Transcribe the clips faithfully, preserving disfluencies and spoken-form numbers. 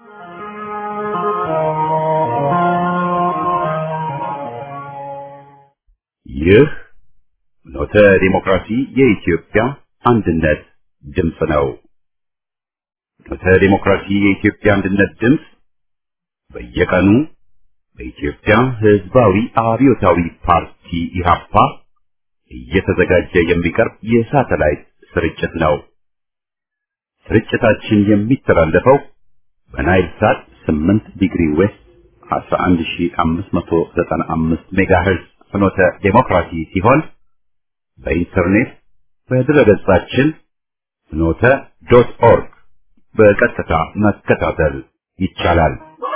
ይህ ኖተ ዲሞክራሲ የኢትዮጵያ አንድነት ድምፅ ነው። ኖተ ዲሞክራሲ የኢትዮጵያ አንድነት ድምፅ በየቀኑ በኢትዮጵያ ሕዝባዊ አብዮታዊ ፓርቲ ኢህአፓ እየተዘጋጀ የሚቀርብ የሳተላይት ስርጭት ነው። ስርጭታችን የሚተላለፈው በናይል ሳት ስምንት ዲግሪ ዌስት አስራ አንድ ሺህ አምስት መቶ ዘጠና አምስት ሜጋሄርዝ ፍኖተ ዲሞክራሲ ሲሆን በኢንተርኔት በድረገጻችን ፍኖተ ዶት ኦርግ በቀጥታ መከታተል ይቻላል።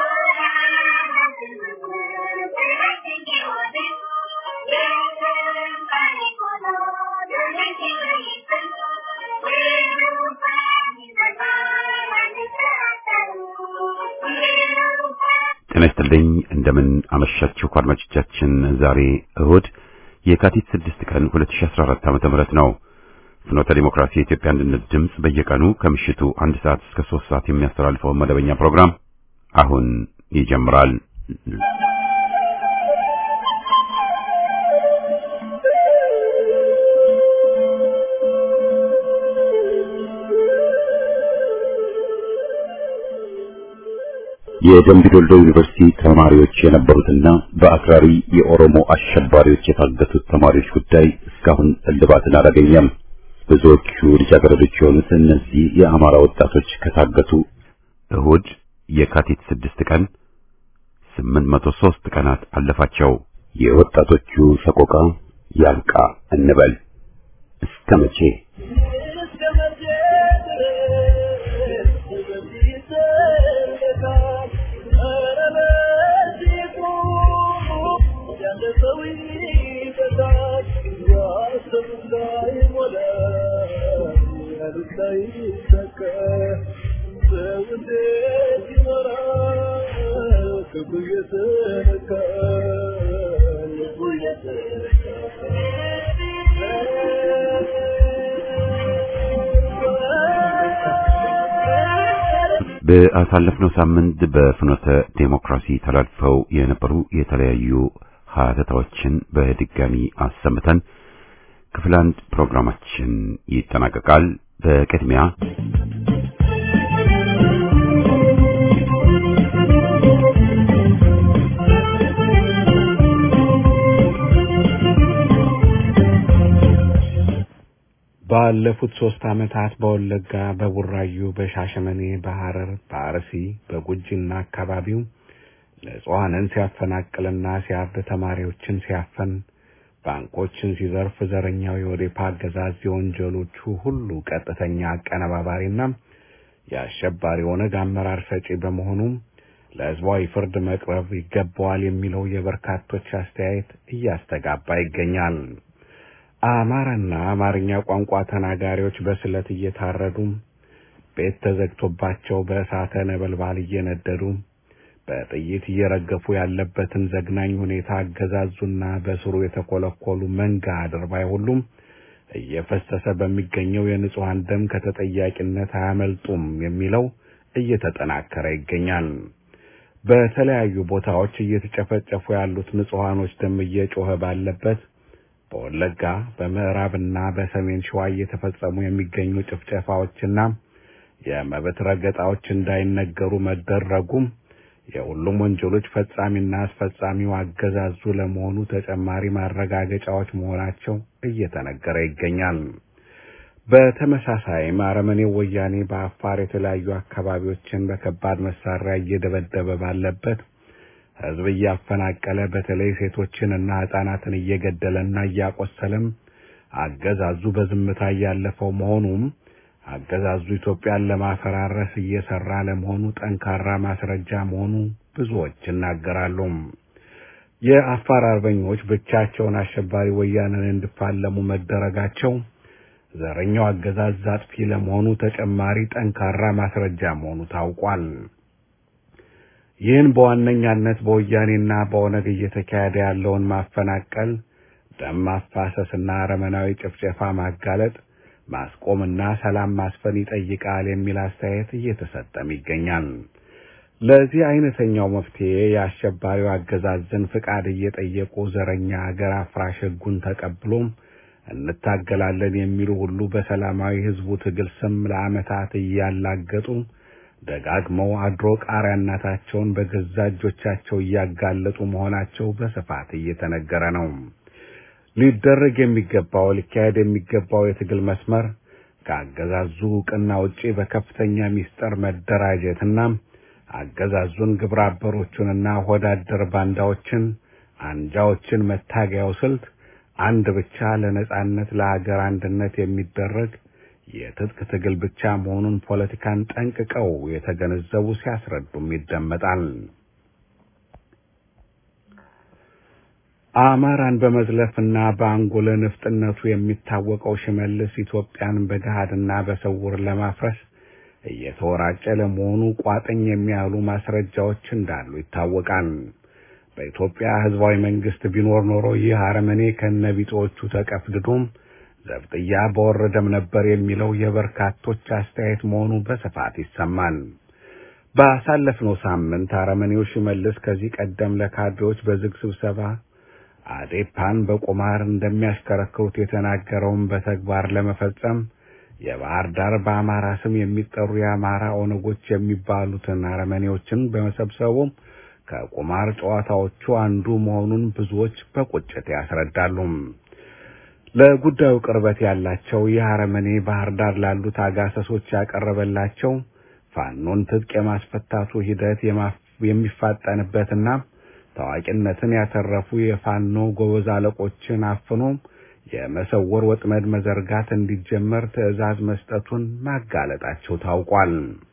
ተነስተልኝ እንደምን አመሻችሁ አድማጮቻችን። ዛሬ እሁድ የካቲት ስድስት ቀን ሁለት ሺህ አስራ አራት ዓመተ ምህረት ነው። ፍኖተ ዲሞክራሲ የኢትዮጵያ አንድነት ድምፅ በየቀኑ ከምሽቱ አንድ ሰዓት እስከ ሶስት ሰዓት የሚያስተላልፈው መደበኛ ፕሮግራም አሁን ይጀምራል። የደምቢ ዶልዶ ዩኒቨርሲቲ ተማሪዎች የነበሩትና በአክራሪ የኦሮሞ አሸባሪዎች የታገቱት ተማሪዎች ጉዳይ እስካሁን እልባትን አላገኘም። ብዙዎቹ ልጃገረዶች የሆኑት እነዚህ የአማራ ወጣቶች ከታገቱ እሁድ የካቲት ስድስት ቀን ስምንት መቶ ሶስት ቀናት አለፋቸው። የወጣቶቹ ሰቆቃ ያልቃ እንበል እስከ መቼ? በአሳለፍነው ሳምንት በፍኖተ ዲሞክራሲ ተላልፈው የነበሩ የተለያዩ ሀተታዎችን በድጋሚ አሰምተን ክፍል አንድ ፕሮግራማችን ይጠናቀቃል። በቅድሚያ ባለፉት ሶስት አመታት በወለጋ፣ በቡራዩ፣ በሻሸመኔ፣ በሐረር፣ በአርሲ፣ በጉጂና አካባቢው ንጹሃንን ሲያፈናቅልና ሲያርድ፣ ተማሪዎችን ሲያፈን፣ ባንኮችን ሲዘርፍ ዘረኛው የኦዴፓ አገዛዝ የወንጀሎቹ ሁሉ ቀጥተኛ አቀነባባሪና የአሸባሪ ኦነግ አመራር ሰጪ በመሆኑ ለሕዝባዊ ፍርድ መቅረብ ይገባዋል የሚለው የበርካቶች አስተያየት እያስተጋባ ይገኛል። አማራና አማርኛ ቋንቋ ተናጋሪዎች በስለት እየታረዱ፣ ቤት ተዘግቶባቸው በእሳተ ነበልባል እየነደዱ፣ በጥይት እየረገፉ ያለበትን ዘግናኝ ሁኔታ አገዛዙና በስሩ የተኮለኮሉ መንጋ አድርባይ ሁሉም እየፈሰሰ በሚገኘው የንጹሃን ደም ከተጠያቂነት አያመልጡም የሚለው እየተጠናከረ ይገኛል። በተለያዩ ቦታዎች እየተጨፈጨፉ ያሉት ንጹሃኖች ደም እየጮኸ ባለበት በወለጋ፣ በምዕራብና በሰሜን ሸዋ እየተፈጸሙ የሚገኙ ጭፍጨፋዎችና የመብት ረገጣዎች እንዳይነገሩ መደረጉም የሁሉም ወንጀሎች ፈጻሚና አስፈጻሚው አገዛዙ ለመሆኑ ተጨማሪ ማረጋገጫዎች መሆናቸው እየተነገረ ይገኛል። በተመሳሳይም አረመኔው ወያኔ በአፋር የተለያዩ አካባቢዎችን በከባድ መሳሪያ እየደበደበ ባለበት፣ ሕዝብ እያፈናቀለ በተለይ ሴቶችንና ሕፃናትን እየገደለና እያቆሰለም አገዛዙ በዝምታ ያለፈው መሆኑም አገዛዙ ኢትዮጵያን ለማፈራረስ እየሰራ ለመሆኑ ጠንካራ ማስረጃ መሆኑ ብዙዎች ይናገራሉ። የአፋር አርበኞች ብቻቸውን አሸባሪ ወያኔን እንዲፋለሙ መደረጋቸው ዘረኛው አገዛዝ አጥፊ ለመሆኑ ተጨማሪ ጠንካራ ማስረጃ መሆኑ ታውቋል። ይህን በዋነኛነት በወያኔና በኦነግ እየተካሄደ ያለውን ማፈናቀል፣ ደም ማፋሰስና አረመናዊ ጭፍጨፋ ማጋለጥ ማስቆምና ሰላም ማስፈን ይጠይቃል የሚል አስተያየት እየተሰጠም ይገኛል። ለዚህ አይነተኛው መፍትሄ ያሸባሪው አገዛዝን ፍቃድ እየጠየቁ ዘረኛ ሀገር አፍራሽ ሕጉን ተቀብሎም እንታገላለን የሚሉ ሁሉ በሰላማዊ ህዝቡ ትግል ስም ለዓመታት እያላገጡ ደጋግመው አድሮ ቃሪያናታቸውን በገዛ እጆቻቸው እያጋለጡ መሆናቸው በስፋት እየተነገረ ነው። ሊደረግ የሚገባው ሊካሄድ የሚገባው የትግል መስመር ከአገዛዙ ዕውቅና ውጪ በከፍተኛ ሚስጥር መደራጀትና አገዛዙን ግብረ አበሮቹንና ወዳደር ባንዳዎችን አንጃዎችን መታገያው ስልት አንድ ብቻ ለነጻነት ለሀገር አንድነት የሚደረግ የትጥቅ ትግል ብቻ መሆኑን ፖለቲካን ጠንቅቀው የተገነዘቡ ሲያስረዱም ይደመጣል። አማራን በመዝለፍና በአንጎለ ንፍጥነቱ የሚታወቀው ሽመልስ ኢትዮጵያን በገሃድና በስውር ለማፍረስ እየተወራጨ ለመሆኑ ቋጥኝ የሚያሉ ማስረጃዎች እንዳሉ ይታወቃል። በኢትዮጵያ ህዝባዊ መንግስት ቢኖር ኖሮ ይህ አረመኔ ከነቢጦቹ ተቀፍድዶም ዘብጥያ በወረደም ነበር የሚለው የበርካቶች አስተያየት መሆኑ በስፋት ይሰማል። ባሳለፍነው ሳምንት አረመኔው ሽመልስ ከዚህ ቀደም ለካድሬዎች በዝግ ስብሰባ አዴፓን በቁማር እንደሚያሽከረክሩት የተናገረውን በተግባር ለመፈጸም የባህር ዳር በአማራ ስም የሚጠሩ የአማራ ኦነጎች የሚባሉትን አረመኔዎችን በመሰብሰቡ ከቁማር ጨዋታዎቹ አንዱ መሆኑን ብዙዎች በቁጭት ያስረዳሉ። ለጉዳዩ ቅርበት ያላቸው የአረመኔ ባህር ዳር ላሉት አጋሰሶች ያቀረበላቸው ፋኖን ትጥቅ የማስፈታቱ ሂደት የሚፋጠንበትና ታዋቂነትን ያተረፉ የፋኖ ጎበዝ አለቆችን አፍኖ የመሰወር ወጥመድ መዘርጋት እንዲጀመር ትዕዛዝ መስጠቱን ማጋለጣቸው ታውቋል።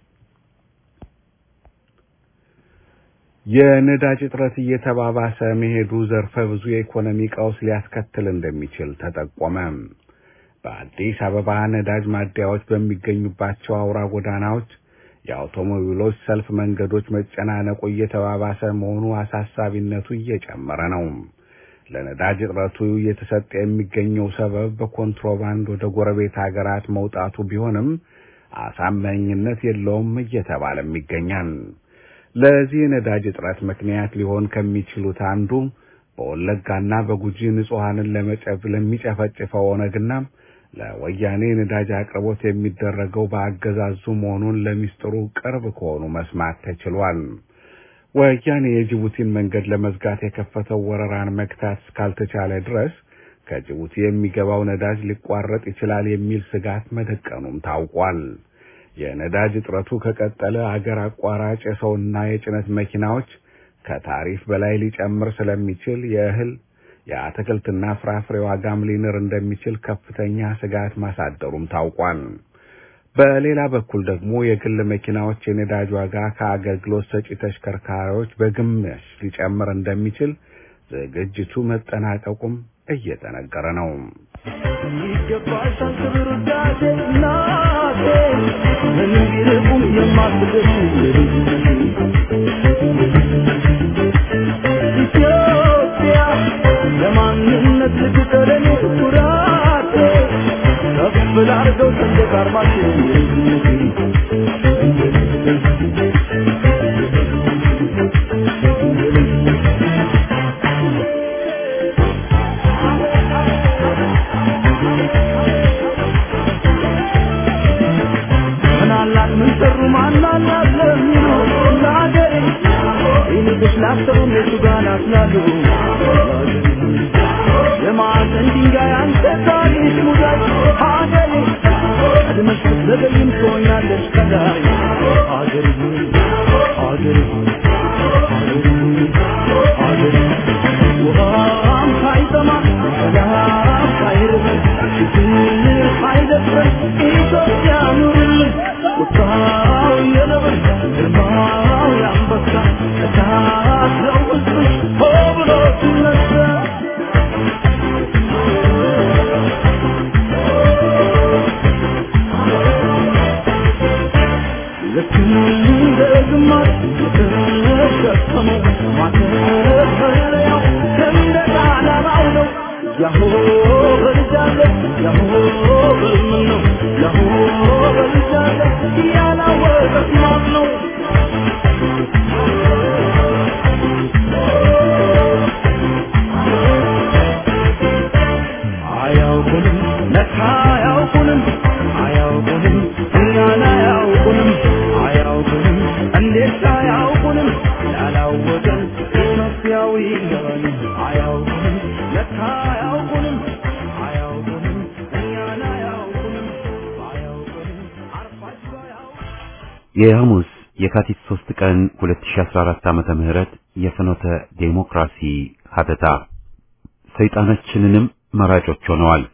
የነዳጅ እጥረት እየተባባሰ መሄዱ ዘርፈ ብዙ የኢኮኖሚ ቀውስ ሊያስከትል እንደሚችል ተጠቆመ። በአዲስ አበባ ነዳጅ ማደያዎች በሚገኙባቸው አውራ ጎዳናዎች የአውቶሞቢሎች ሰልፍ መንገዶች መጨናነቁ እየተባባሰ መሆኑ አሳሳቢነቱ እየጨመረ ነው። ለነዳጅ እጥረቱ እየተሰጠ የሚገኘው ሰበብ በኮንትሮባንድ ወደ ጎረቤት ሀገራት መውጣቱ ቢሆንም አሳማኝነት የለውም እየተባለም ይገኛል። ለዚህ ነዳጅ እጥረት ምክንያት ሊሆን ከሚችሉት አንዱ በወለጋና በጉጂ ንጹሃንን ለመጨፍ ለሚጨፈጭፈው ኦነግና ለወያኔ ነዳጅ አቅርቦት የሚደረገው በአገዛዙ መሆኑን ለሚስጥሩ ቅርብ ከሆኑ መስማት ተችሏል። ወያኔ የጅቡቲን መንገድ ለመዝጋት የከፈተው ወረራን መክታት እስካልተቻለ ድረስ ከጅቡቲ የሚገባው ነዳጅ ሊቋረጥ ይችላል የሚል ስጋት መደቀኑም ታውቋል። የነዳጅ እጥረቱ ከቀጠለ አገር አቋራጭ የሰውና የጭነት መኪናዎች ከታሪፍ በላይ ሊጨምር ስለሚችል የእህል የአትክልትና ፍራፍሬ ዋጋም ሊንር እንደሚችል ከፍተኛ ስጋት ማሳደሩም ታውቋል። በሌላ በኩል ደግሞ የግል መኪናዎች የነዳጅ ዋጋ ከአገልግሎት ሰጪ ተሽከርካሪዎች በግማሽ ሊጨምር እንደሚችል ዝግጅቱ መጠናቀቁም እየተነገረ ነው። ይገባሻል ክብር ውዳሴ እናቴ ምንም ቢርቁም የማትደርሱ ኢትዮጵያ ለማንነት ልትቀረኝ ኩራቴ ከፍ ላድርገው ሰንደቅ ዓርማችን ላስተው ለሱጋና ስላሉ የማን ድንጋይ አንተ ታሪክ ሙዳይ ሀገሬ አድመሽ ለበይም ሆኛለሽ ከላይ ሀገሬ ሀገሬ ሀገሬ ውሃም ሳይጠማ ሰላም ሳይርብ ችግር ሳይደፍር ኢትዮጵያ ኑርልን ቁጣው የነብር ግርማው ያንበሳ እሳት ነው ውስጥሽ ሆ ብሎ ሲነሳ ልክ እንደ ግማሽ የተሸከመው ማተፈለያው ሰንደቅ ዓላማው ነው። ያሆ በልጃለ ያሆ በልምን ነው ያሆ በልጃለ ያላወቀት ማን ነው እንዴት አያውቁንም ያላወቀን ኢትዮጵያዊ ነን አያውቁንም ለካ አያውቁንም አያውቁንም እኛን አያውቁንም አያውቁንም አርፋቸው አያውቁንም የሐሙስ የካቲት ሶስት ቀን ሁለት ሺህ አስራ አራት ዓመተ ምህረት የፍኖተ ዴሞክራሲ ሀተታ ሰይጣናችንንም መራጮች ሆነዋል።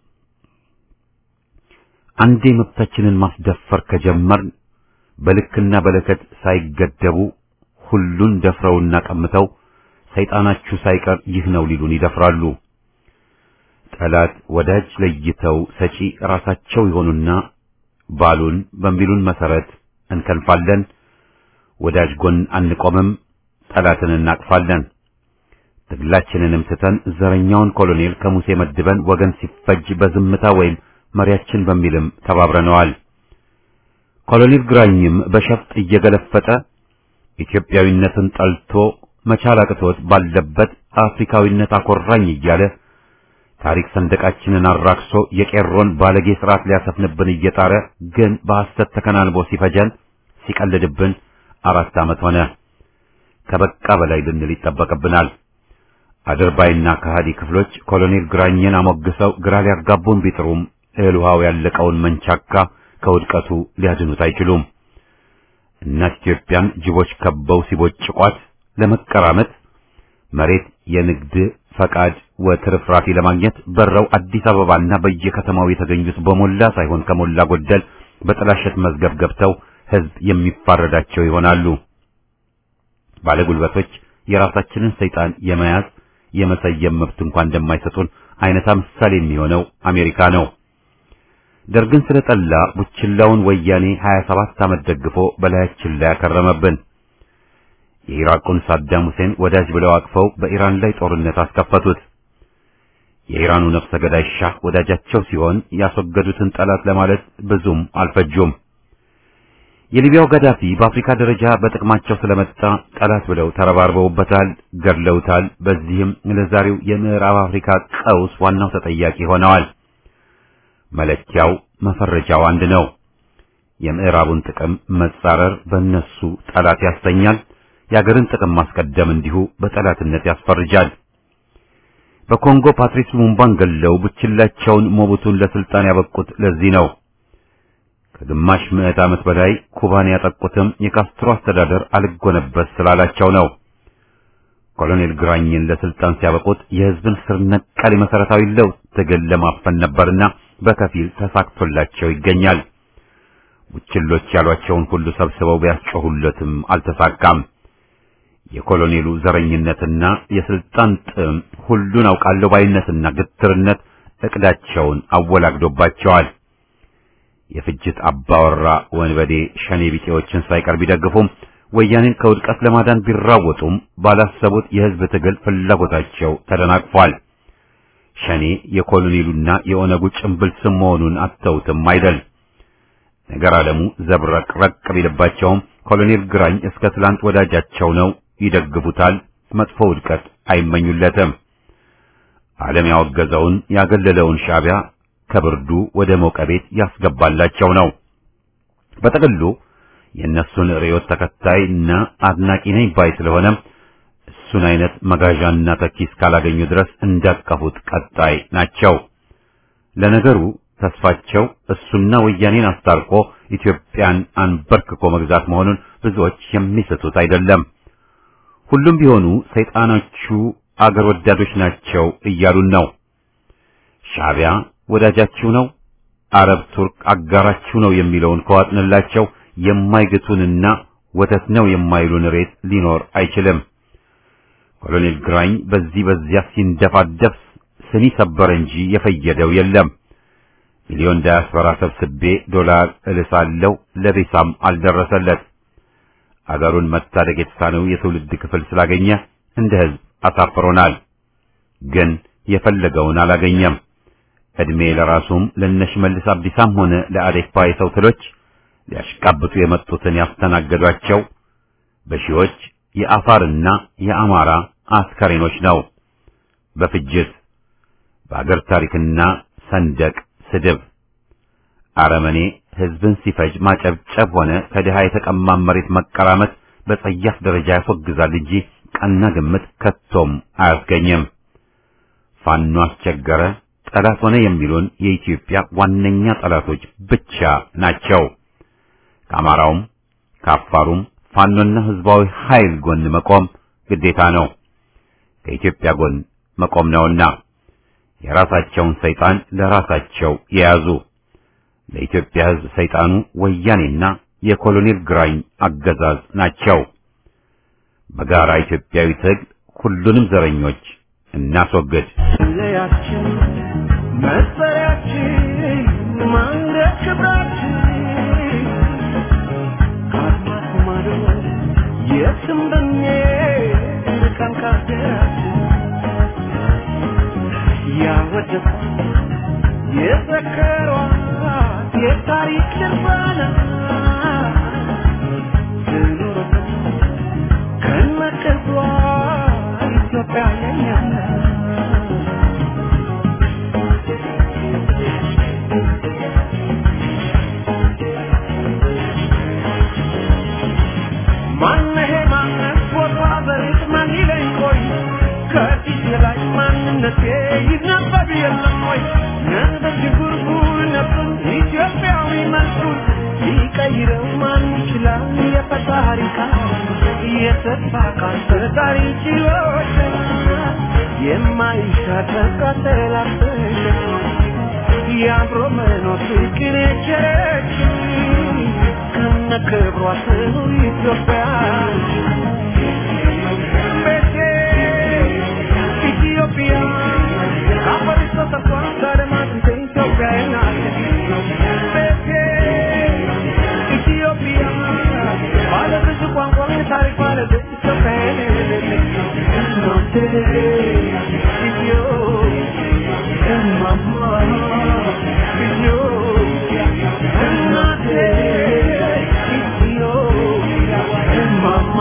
አንዴ መብታችንን ማስደፈር ከጀመርን በልክና በለከት ሳይገደቡ ሁሉን ደፍረውና ቀምተው ሰይጣናችሁ ሳይቀር ይህ ነው ሊሉን ይደፍራሉ። ጠላት ወዳጅ ለይተው ሰጪ ራሳቸው ይሆኑና ባሉን በሚሉን መሰረት እንከንፋለን። ወዳጅ ጎን አንቆምም፣ ጠላትን እናቅፋለን። ትግላችንንም ትተን ዘረኛውን ኮሎኔል ከሙሴ መድበን ወገን ሲፈጅ በዝምታ ወይም መሪያችን በሚልም ተባብረነዋል። ኮሎኔል ግራኝም በሸፍጥ እየገለፈጠ ኢትዮጵያዊነትን ጠልቶ መቻል አቅቶት ባለበት አፍሪካዊነት አኮራኝ እያለ ታሪክ ሰንደቃችንን አራክሶ የቄሮን ባለጌ ስርዓት ሊያሰፍንብን እየጣረ ግን በሐሰት ተከናንቦ ሲፈጀን ሲቀልድብን አራት ዓመት ሆነ። ከበቃ በላይ ልንል ይጠበቅብናል። አድርባይና ከሃዲ ክፍሎች ኮሎኔል ግራኝን አሞግሰው ግራ ሊያጋቡን ቢጥሩም እህል ውሃው ያለቀውን መንቻካ ከውድቀቱ ሊያድኑት አይችሉም። እናት ኢትዮጵያን ጅቦች ከበው ሲቦጭቋት ለመቀራመት መሬት የንግድ ፈቃድ ወትርፍራፊ ለማግኘት በረው አዲስ አበባና በየከተማው የተገኙት በሞላ ሳይሆን ከሞላ ጎደል በጥላሸት መዝገብ ገብተው ህዝብ የሚፋረዳቸው ይሆናሉ። ባለጉልበቶች የራሳችንን ሰይጣን የመያዝ የመሰየም መብት እንኳን እንደማይሰጡን አይነታ ምሳሌ የሚሆነው አሜሪካ ነው። ደርግን ስለጠላ ቡችላውን ወያኔ ሀያ ሰባት ዓመት ደግፎ በላያችን ላይ ያከረመብን። የኢራቁን ሳዳም ሁሴን ወዳጅ ብለው አቅፈው በኢራን ላይ ጦርነት አስከፈቱት። የኢራኑ ነፍሰ ገዳይ ሻህ ወዳጃቸው ሲሆን ያስወገዱትን ጠላት ለማለት ብዙም አልፈጁም። የሊቢያው ጋዳፊ በአፍሪካ ደረጃ በጥቅማቸው ስለመጣ ጠላት ብለው ተረባርበውበታል፣ ገድለውታል። በዚህም ለዛሬው የምዕራብ አፍሪካ ቀውስ ዋናው ተጠያቂ ሆነዋል። መለኪያው መፈረጃው አንድ ነው። የምዕራቡን ጥቅም መጻረር በእነሱ ጠላት ያስተኛል። የአገርን ጥቅም ማስቀደም እንዲሁ በጠላትነት ያስፈርጃል። በኮንጎ ፓትሪስ ሙምባን ገለው ቡችላቸውን ሞቡቱን ለስልጣን ያበቁት ለዚህ ነው። ከግማሽ ምዕት ዓመት በላይ ኩባን ያጠቁትም የካስትሮ አስተዳደር አልጎነበስ ስላላቸው ነው። ኮሎኔል ግራኝን ለስልጣን ሲያበቁት የህዝብን ስር ነቀል መሰረታዊ ለውጥ ትግል ለማፈን ነበርና በከፊል ተሳክቶላቸው ይገኛል። ቡችሎች ያሏቸውን ሁሉ ሰብስበው ቢያስጮሁለትም አልተሳካም። የኮሎኔሉ ዘረኝነትና የስልጣን ጥም ሁሉን አውቃለሁ ባይነትና ግትርነት እቅዳቸውን አወላግዶባቸዋል። የፍጅት አባወራ ወንበዴ ሸኔ ቢጤዎችን ሳይቀር ቢደግፉም ወያኔን ከውድቀት ለማዳን ቢራወጡም ባላሰቡት የህዝብ ትግል ፍላጎታቸው ተደናቅፏል። ሸኔ የኮሎኔሉና የኦነጉ ጭምብል ስም መሆኑን አተውትም አይደል። ነገር ዓለሙ ዘብረቅረቅ ቢልባቸውም ኮሎኔል ግራኝ እስከ ትላንት ወዳጃቸው ነው፣ ይደግፉታል። መጥፎ ውድቀት አይመኙለትም። ዓለም ያወገዘውን ያገለለውን ሻዕቢያ ከብርዱ ወደ ሞቀ ቤት ያስገባላቸው ነው። በጥቅሉ የእነሱን ርዕዮት ተከታይና አድናቂ ነኝ ባይ ስለሆነም እሱን አይነት መጋዣና ተኪስ ካላገኙ ድረስ እንዳቀፉት ቀጣይ ናቸው። ለነገሩ ተስፋቸው እሱና ወያኔን አስታርቆ ኢትዮጵያን አንበርክኮ መግዛት መሆኑን ብዙዎች የሚስቱት አይደለም። ሁሉም ቢሆኑ ሰይጣኖቹ አገር ወዳዶች ናቸው እያሉን ነው። ሻዕቢያ ወዳጃችሁ ነው፣ አረብ ቱርክ አጋራችሁ ነው የሚለውን ከዋጥንላቸው የማይግቱንና ወተት ነው የማይሉን ሬት ሊኖር አይችልም። ኮሎኔል ግራኝ በዚህ በዚያ ሲንደፋደፍ ስኒ ሰበር እንጂ የፈየደው የለም። ሚሊዮን ዳያስፖራ ሰብስቤ ዶላር እልሳለሁ ለቤሳም አልደረሰለት። አገሩን መታደግ የተሳነው የትውልድ ክፍል ስላገኘ እንደ ህዝብ አሳፍሮናል። ግን የፈለገውን አላገኘም። እድሜ ለራሱም ለነሽመልስ አብዲሳም ሆነ ለአዴፓ የሰው ትሎች ሊያሽቃብጡ የመጡትን ያስተናገዷቸው በሺዎች የአፋርና የአማራ አስከሬኖች ነው። በፍጅት በአገር ታሪክና ሰንደቅ ስድብ አረመኔ ህዝብን ሲፈጅ ማጨብጨብ ሆነ ከድሃ የተቀማ መሬት መቀራመት በጸያፍ ደረጃ ያስወግዛል እንጂ ቀና ግምት ከቶም አያስገኝም። ፋኖ አስቸገረ፣ ጠላት ሆነ የሚሉን የኢትዮጵያ ዋነኛ ጠላቶች ብቻ ናቸው። ከአማራውም ከአፋሩም ፋኖና ህዝባዊ ኃይል ጎን መቆም ግዴታ ነው። ከኢትዮጵያ ጎን መቆም ነውና የራሳቸውን ሰይጣን ለራሳቸው የያዙ። ለኢትዮጵያ ህዝብ ሰይጣኑ ወያኔና የኮሎኔል ግራኝ አገዛዝ ናቸው። በጋራ ኢትዮጵያዊ ትግል ሁሉንም ዘረኞች እናስወግድ። ለያችን መሰሪያችን ማንገድ ክብራችን ካድማስ ማዶ የትም ብንሄድ ካንካሴራችን ያወደቁ የዘከሯት የታሪክ ድርባና ትኑርበት ከነቅርቧ ኢትዮጵያ የኛ ማነሄ ማነስ ቦታ በሬት ማን ይለኝ ቆይ ከፊት ላይ ማንነቴ ይነበብ የለም ወይ ነበር ጉርጉር ነበር ኢትዮጵያዊ መልኩን ሊቀይረው ማን ይችላል የፈጣሪ ቃል የተስፋ ቃል ፈጣሪ ችሎት የማይሻተት ቃተላፈሽ የአብሮ መኖር ፍቅር የቸረች ከነክብሯ ትኑር ኢትዮጵያ ቤቴ ኢትዮጵያ ካፈሪሶ ተቋም ካደማት ኢትዮጵያ ናት ቤቴ ኢትዮጵያ ባለ ብዙ ቋንቋ ታሪክ ባለቤት ኢትዮጵያ ናት ኢትዮጵያ እማማ ኢትዮጵያ እናቴ ኢትዮጵያ እማማ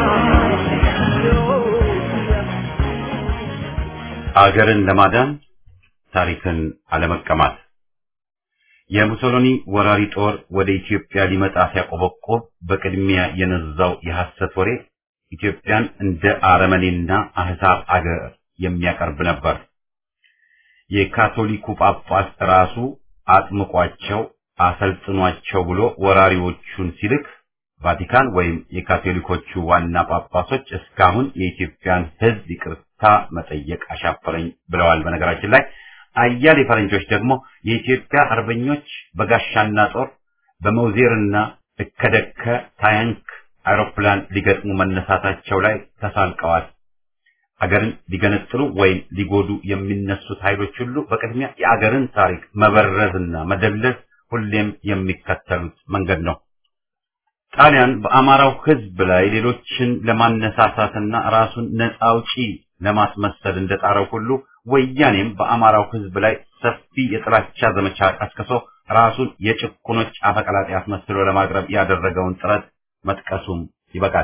አገርን ለማዳን ታሪክን አለመቀማት። የሙሶሎኒ ወራሪ ጦር ወደ ኢትዮጵያ ሊመጣ ሲያቆበቆብ በቅድሚያ የነዛው የሐሰት ወሬ ኢትዮጵያን እንደ አረመኔና አህዛብ አገር የሚያቀርብ ነበር። የካቶሊኩ ጳጳስ ራሱ አጥምቋቸው አሰልጥኗቸው ብሎ ወራሪዎቹን ሲልክ ቫቲካን ወይም የካቶሊኮቹ ዋና ጳጳሶች እስካሁን የኢትዮጵያን ሕዝብ ይቅርታ መጠየቅ አሻፈረኝ ብለዋል። በነገራችን ላይ አያሌ ፈረንጆች ደግሞ የኢትዮጵያ አርበኞች በጋሻና ጦር በመውዜርና እከደከ ታንክ አውሮፕላን ሊገጥሙ መነሳታቸው ላይ ተሳልቀዋል። አገርን ሊገነጥሉ ወይም ሊጎዱ የሚነሱት ኃይሎች ሁሉ በቅድሚያ የአገርን ታሪክ መበረዝና መደለስ ሁሌም የሚከተሉት መንገድ ነው። ጣሊያን በአማራው ሕዝብ ላይ ሌሎችን ለማነሳሳትና ራሱን ነፃ አውጪ ለማስመሰል እንደጣረው ሁሉ ወያኔም በአማራው ሕዝብ ላይ ሰፊ የጥላቻ ዘመቻ ቀስቅሶ ራሱን የጭቁኖች አፈቀላጤ አስመስሎ ለማቅረብ ያደረገውን ጥረት መጥቀሱም ይበቃል።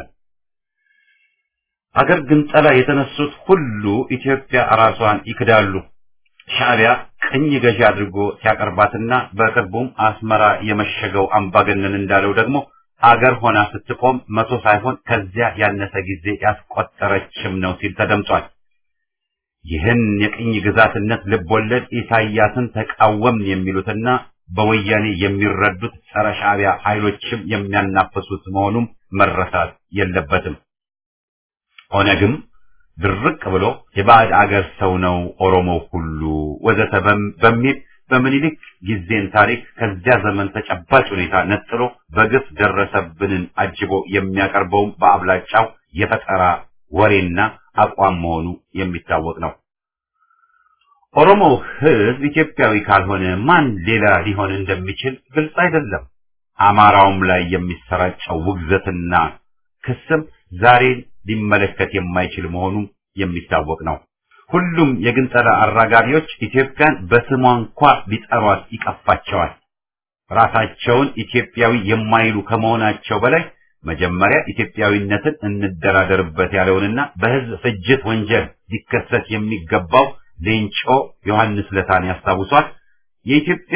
አገር ግንጠላ የተነሱት ሁሉ ኢትዮጵያ ራሷን ይክዳሉ። ሻዕቢያ ቅኝ ገዢ አድርጎ ሲያቀርባትና በቅርቡም አስመራ የመሸገው አምባገነን እንዳለው ደግሞ አገር ሆና ስትቆም መቶ ሳይሆን ከዚያ ያነሰ ጊዜ ያስቆጠረችም ነው ሲል ተደምጧል። ይህን የቅኝ ግዛትነት ልቦለድ ኢሳያስን ተቃወም የሚሉትና በወያኔ የሚረዱት ጸረ ሻዕቢያ ኃይሎችም የሚያናፍሱት መሆኑም መረሳት የለበትም። ኦነግም ድርቅ ብሎ የባዕድ አገር ሰው ነው ኦሮሞ ሁሉ ወዘተ በሚል በምኒልክ ጊዜን ታሪክ ከዚያ ዘመን ተጨባጭ ሁኔታ ነጥሎ በግፍ ደረሰብንን አጅቦ የሚያቀርበው በአብላጫው የፈጠራ ወሬና አቋም መሆኑ የሚታወቅ ነው። ኦሮሞ ሕዝብ ኢትዮጵያዊ ካልሆነ ማን ሌላ ሊሆን እንደሚችል ግልጽ አይደለም። አማራውም ላይ የሚሰራጨው ውግዘትና ክስም ዛሬ ሊመለከት የማይችል መሆኑ የሚታወቅ ነው። ሁሉም የግንጠላ አራጋቢዎች ኢትዮጵያን በስሟ እንኳ ቢጠሯት ይቀፋቸዋል። ራሳቸውን ኢትዮጵያዊ የማይሉ ከመሆናቸው በላይ መጀመሪያ ኢትዮጵያዊነትን እንደራደርበት ያለውንና በሕዝብ ፍጅት ወንጀል ሊከሰስ የሚገባው ሌንጮ ዮሐንስ ለታን ያስታውሷል። የኢትዮጵያ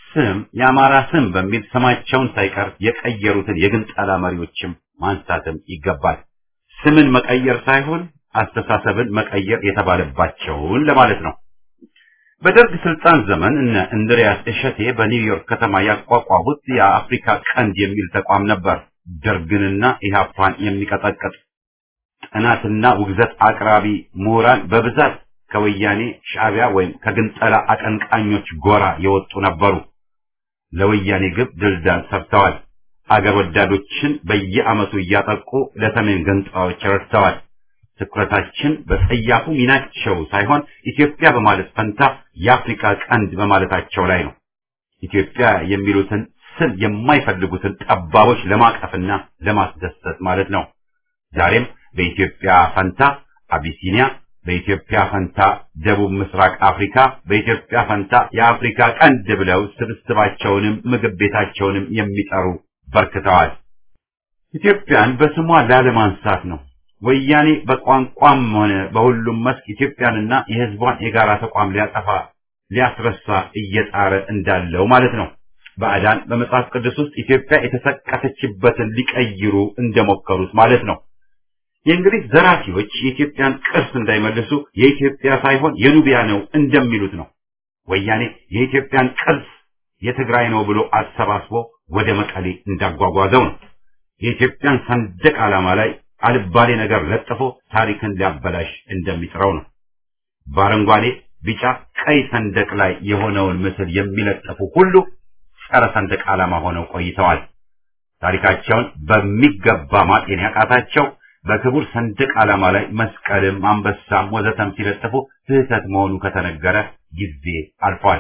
ስም የአማራ ስም በሚል ስማቸውን ሳይቀር የቀየሩትን የግንጠላ መሪዎችም ማንሳትም ይገባል። ስምን መቀየር ሳይሆን አስተሳሰብን መቀየር የተባለባቸውን ለማለት ነው። በደርግ ስልጣን ዘመን እነ እንድሪያስ እሸቴ በኒውዮርክ ከተማ ያቋቋሙት የአፍሪካ ቀንድ የሚል ተቋም ነበር። ደርግንና ኢህአፓን የሚቀጠቅጥ ጥናትና ውግዘት አቅራቢ ምሁራን በብዛት ከወያኔ ሻዕቢያ ወይም ከግንጠላ አቀንቃኞች ጎራ የወጡ ነበሩ። ለወያኔ ግብ ድልዳል ሰርተዋል። አገር ወዳዶችን በየዓመቱ እያጠቁ ለሰሜን ገንጣዎች ረድተዋል። ትኩረታችን በጸያፉ ሚናቸው ሳይሆን ኢትዮጵያ በማለት ፈንታ የአፍሪካ ቀንድ በማለታቸው ላይ ነው። ኢትዮጵያ የሚሉትን ስም የማይፈልጉትን ጠባቦች ለማቀፍና ለማስደሰት ማለት ነው። ዛሬም በኢትዮጵያ ፈንታ አቢሲኒያ፣ በኢትዮጵያ ፈንታ ደቡብ ምስራቅ አፍሪካ፣ በኢትዮጵያ ፈንታ የአፍሪካ ቀንድ ብለው ስብስባቸውንም ምግብ ቤታቸውንም የሚጠሩ በርክተዋል። ኢትዮጵያን በስሟ ላለማንሳት ነው። ወያኔ በቋንቋም ሆነ በሁሉም መስክ ኢትዮጵያንና የሕዝቧን የጋራ ተቋም ሊያጠፋ ሊያስረሳ እየጣረ እንዳለው ማለት ነው። ባዕዳን በመጽሐፍ ቅዱስ ውስጥ ኢትዮጵያ የተሰቀተችበትን ሊቀይሩ እንደሞከሩት ማለት ነው። የእንግሊዝ ዘራፊዎች የኢትዮጵያን ቅርስ እንዳይመልሱ የኢትዮጵያ ሳይሆን የኑቢያ ነው እንደሚሉት ነው። ወያኔ የኢትዮጵያን ቅርስ የትግራይ ነው ብሎ አሰባስቦ ወደ መቀሌ እንዳጓጓዘው ነው። የኢትዮጵያን ሰንደቅ ዓላማ ላይ አልባሌ ነገር ለጥፎ ታሪክን ሊያበላሽ እንደሚጥረው ነው። በአረንጓዴ ቢጫ ቀይ ሰንደቅ ላይ የሆነውን ምስል የሚለጥፉ ሁሉ ጸረ ሰንደቅ ዓላማ ሆነው ቆይተዋል። ታሪካቸውን በሚገባ ማጤን ያቃታቸው በክቡር ሰንደቅ ዓላማ ላይ መስቀልም አንበሳም ወዘተም ሲለጥፉ ስህተት መሆኑ ከተነገረ ጊዜ አልፏል።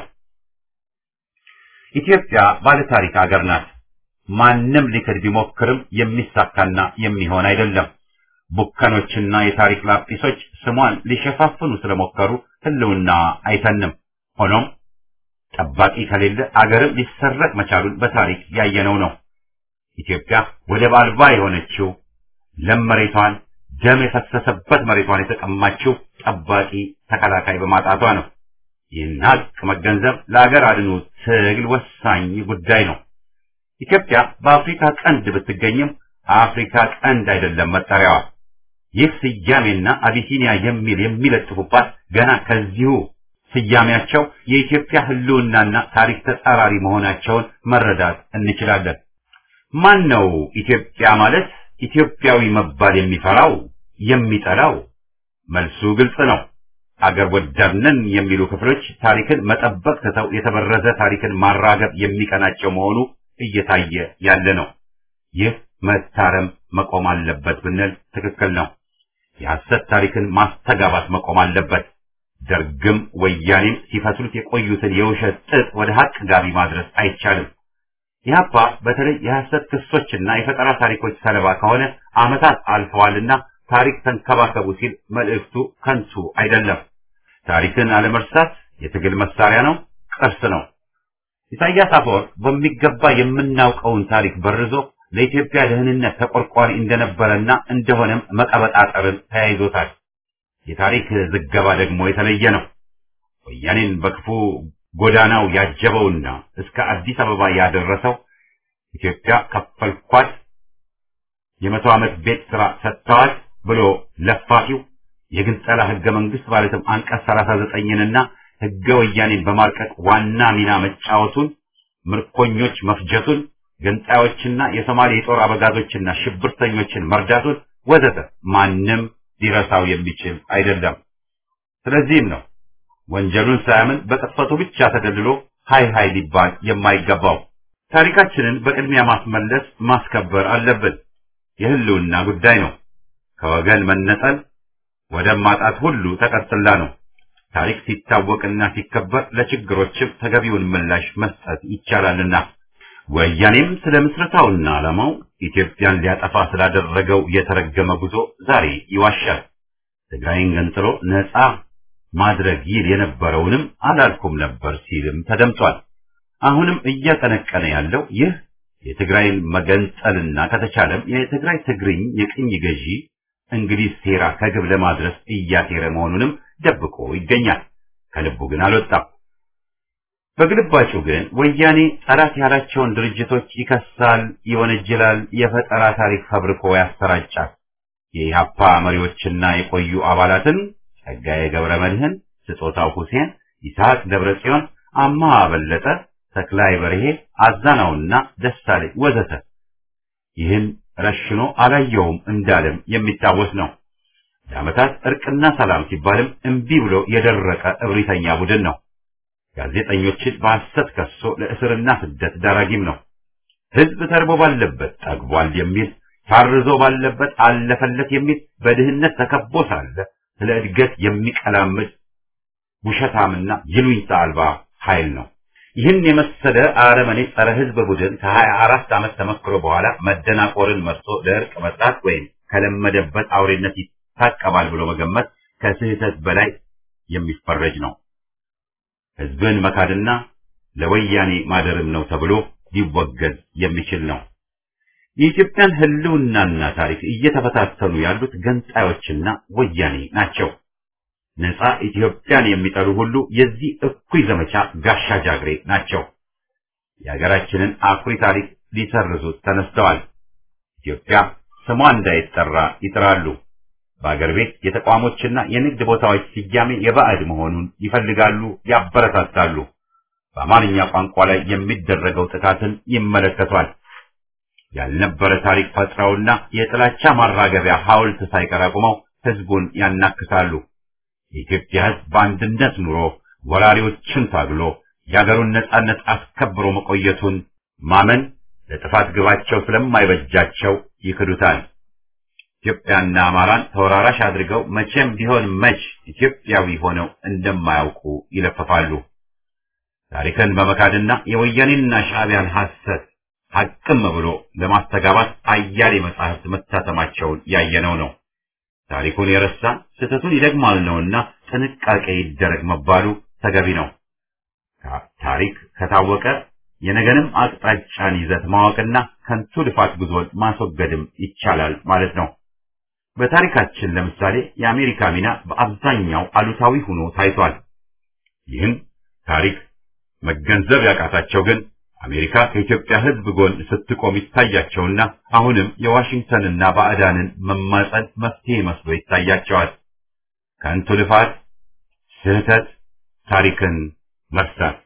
ኢትዮጵያ ባለ ታሪክ ሀገር ናት። ማንም ሊክድ ቢሞክርም የሚሳካና የሚሆን አይደለም። ቡከኖችና የታሪክ ላጲሶች ስሟን ሊሸፋፍኑ ስለሞከሩ ህልውና አይተንም። ሆኖም ጠባቂ ከሌለ አገርም ሊሰረቅ መቻሉን በታሪክ ያየነው ነው። ኢትዮጵያ ወደብ አልባ የሆነችው ለም መሬቷን ደም የፈሰሰበት መሬቷን የተቀማችው ጠባቂ ተከላካይ በማጣቷ ነው። ይህን ሀቅ መገንዘብ ለአገር አድኑ ትግል ወሳኝ ጉዳይ ነው። ኢትዮጵያ በአፍሪካ ቀንድ ብትገኝም አፍሪካ ቀንድ አይደለም መጠሪያዋ። ይህ ስያሜና አቢሲኒያ የሚል የሚለጥፉባት ገና ከዚሁ ስያሜያቸው የኢትዮጵያ ህልውናና ታሪክ ተጻራሪ መሆናቸውን መረዳት እንችላለን። ማን ነው ኢትዮጵያ ማለት ኢትዮጵያዊ መባል የሚፈራው የሚጠላው? መልሱ ግልጽ ነው። አገር ወዳድነን የሚሉ ክፍሎች ታሪክን መጠበቅ ትተው የተበረዘ ታሪክን ማራገብ የሚቀናቸው መሆኑ እየታየ ያለ ነው። ይህ መታረም መቆም አለበት ብንል ትክክል ነው። የሐሰት ታሪክን ማስተጋባት መቆም አለበት። ደርግም ወያኔም ሲፈስሉት የቆዩትን የውሸት ጥጥ ወደ ሀቅ ጋቢ ማድረስ አይቻልም። ኢህአፓ በተለይ የሐሰት ክሶችና የፈጠራ ታሪኮች ሰለባ ከሆነ ዓመታት አልፈዋልና ታሪክ ተንከባከቡ ሲል መልእክቱ ከንቱ አይደለም። ታሪክን አለመርሳት የትግል መሳሪያ ነው፣ ቅርስ ነው። ኢሳያስ አፈወርቅ በሚገባ የምናውቀውን ታሪክ በርዞ ለኢትዮጵያ ደህንነት ተቆርቋሪ እንደነበረና እንደሆነም መቀበጣጠርን ተያይዞታል። የታሪክ ዝገባ ደግሞ የተለየ ነው። ወያኔን በክፉ ጎዳናው ያጀበውና እስከ አዲስ አበባ ያደረሰው ኢትዮጵያ ከፈልኳት የመቶ ዓመት ቤት ስራ ሰጥተዋል ብሎ ለፋፊው የግንጠላ ህገ መንግስት ማለትም አንቀጽ ሰላሳ ዘጠኝንና ህገ ወያኔን በማርቀቅ ዋና ሚና መጫወቱን፣ ምርኮኞች መፍጀቱን፣ ገንጣዮችና የሶማሌ የጦር አበጋዞችና ሽብርተኞችን መርዳቱን ወዘተ ማንም ሊረሳው የሚችል አይደለም። ስለዚህም ነው ወንጀሉን ሳያምን በቅጥፈቱ ብቻ ተደልሎ ሃይ ሃይ ሊባል የማይገባው። ታሪካችንን በቅድሚያ ማስመለስ ማስከበር አለብን። የህልውና ጉዳይ ነው። ከወገን መነጠል ወደ ማጣት ሁሉ ተቀጥላ ነው። ታሪክ ሲታወቅና ሲከበር ለችግሮችም ተገቢውን ምላሽ መስጠት ይቻላልና ወያኔም ስለ ምስረታውና ዓላማው ኢትዮጵያን ሊያጠፋ ስላደረገው የተረገመ ጉዞ ዛሬ ይዋሻል። ትግራይን ገንጥሎ ነፃ ማድረግ ይል የነበረውንም አላልኩም ነበር ሲልም ተደምጧል። አሁንም እያጠነቀነ ያለው ይህ የትግራይን መገንጠልና ከተቻለም የትግራይ ትግርኝ የቅኝ ገዢ እንግሊዝ ሴራ ከግብ ለማድረስ እያሴረ መሆኑንም ደብቆ ይገኛል። ከልቡ ግን አልወጣም። በግልባጩ ግን ወያኔ ጠላት ያላቸውን ድርጅቶች ይከሳል፣ ይወነጅላል፣ የፈጠራ ታሪክ ፈብርኮ ያሰራጫል። የኢህአፓ መሪዎችና የቆዩ አባላትን ጸጋዬ ገብረመድህን፣ ስጦታው ሁሴን፣ ይስሐቅ ደብረጽዮን፣ አማሃ በለጠ፣ ተክላይ በርሄ፣ አዛናውና ደሳለኝ ወዘተ ይህን ረሽኖ አላየውም እንዳለም የሚታወስ ነው። ለዓመታት እርቅና ሰላም ሲባልም እምቢ ብሎ የደረቀ እብሪተኛ ቡድን ነው። ጋዜጠኞችን በሐሰት ከሶ ለእስርና ስደት ዳራጊም ነው። ህዝብ ተርቦ ባለበት ጠግቧል የሚል፣ ታርዞ ባለበት አለፈለት የሚል፣ በድህነት ተከቦ ሳለ ስለ እድገት የሚቀላምድ ውሸታምና ይሉኝታ አልባ ኃይል ነው። ይህን የመሰለ አረመኔ ጸረ ህዝብ ቡድን ከሀያ አራት ዓመት ተመክሮ በኋላ መደናቆርን መርጦ ለእርቅ መጣት ወይም ከለመደበት አውሬነት ይታቀባል ብሎ መገመት ከስህተት በላይ የሚፈረጅ ነው። ህዝብን መካድና ለወያኔ ማደርም ነው ተብሎ ሊወገዝ የሚችል ነው። የኢትዮጵያን ህልውናና ታሪክ እየተፈታተኑ ያሉት ገንጣዮችና ወያኔ ናቸው። ነፃ ኢትዮጵያን የሚጠሉ ሁሉ የዚህ እኩይ ዘመቻ ጋሻ ጃግሬ ናቸው። የሀገራችንን አኩሪ ታሪክ ሊሰርዙት ተነስተዋል። ኢትዮጵያ ስሟ እንዳይጠራ ይጥራሉ። በአገር ቤት የተቋሞችና የንግድ ቦታዎች ስያሜ የባዕድ መሆኑን ይፈልጋሉ፣ ያበረታታሉ። በአማርኛ ቋንቋ ላይ የሚደረገው ጥቃትን ይመለከቷል። ያልነበረ ታሪክ ፈጥረውና የጥላቻ ማራገቢያ ሐውልት ሳይቀር አቁመው ህዝቡን ያናክሳሉ። የኢትዮጵያ ህዝብ በአንድነት ኑሮ ወራሪዎችን ታግሎ የአገሩን ነጻነት አስከብሮ መቆየቱን ማመን ለጥፋት ግባቸው ስለማይበጃቸው ይክዱታል። ኢትዮጵያና አማራን ተወራራሽ አድርገው መቼም ቢሆን መች ኢትዮጵያዊ ሆነው እንደማያውቁ ይለፈፋሉ። ታሪክን በመካድና የወያኔና ሻዕቢያን ሐሰት ሐቅም ብሎ ለማስተጋባት አያሌ መጻሕፍት መታተማቸውን ያየነው ነው። ታሪኩን የረሳ ስህተቱን ይደግማል ነውና ጥንቃቄ ይደረግ መባሉ ተገቢ ነው። ታሪክ ከታወቀ የነገንም አቅጣጫን ይዘት ማወቅና ከንቱ ልፋት ጉዞን ማስወገድም ይቻላል ማለት ነው። በታሪካችን ለምሳሌ የአሜሪካ ሚና በአብዛኛው አሉታዊ ሆኖ ታይቷል። ይህን ታሪክ መገንዘብ ያቃታቸው ግን አሜሪካ ከኢትዮጵያ ህዝብ ጎን ስትቆም ይታያቸውና አሁንም የዋሽንግተንና ባዕዳንን መማጸን መፍትሄ መስሎ ይታያቸዋል። ከንቱ ልፋት፣ ስህተት፣ ታሪክን መርሳት።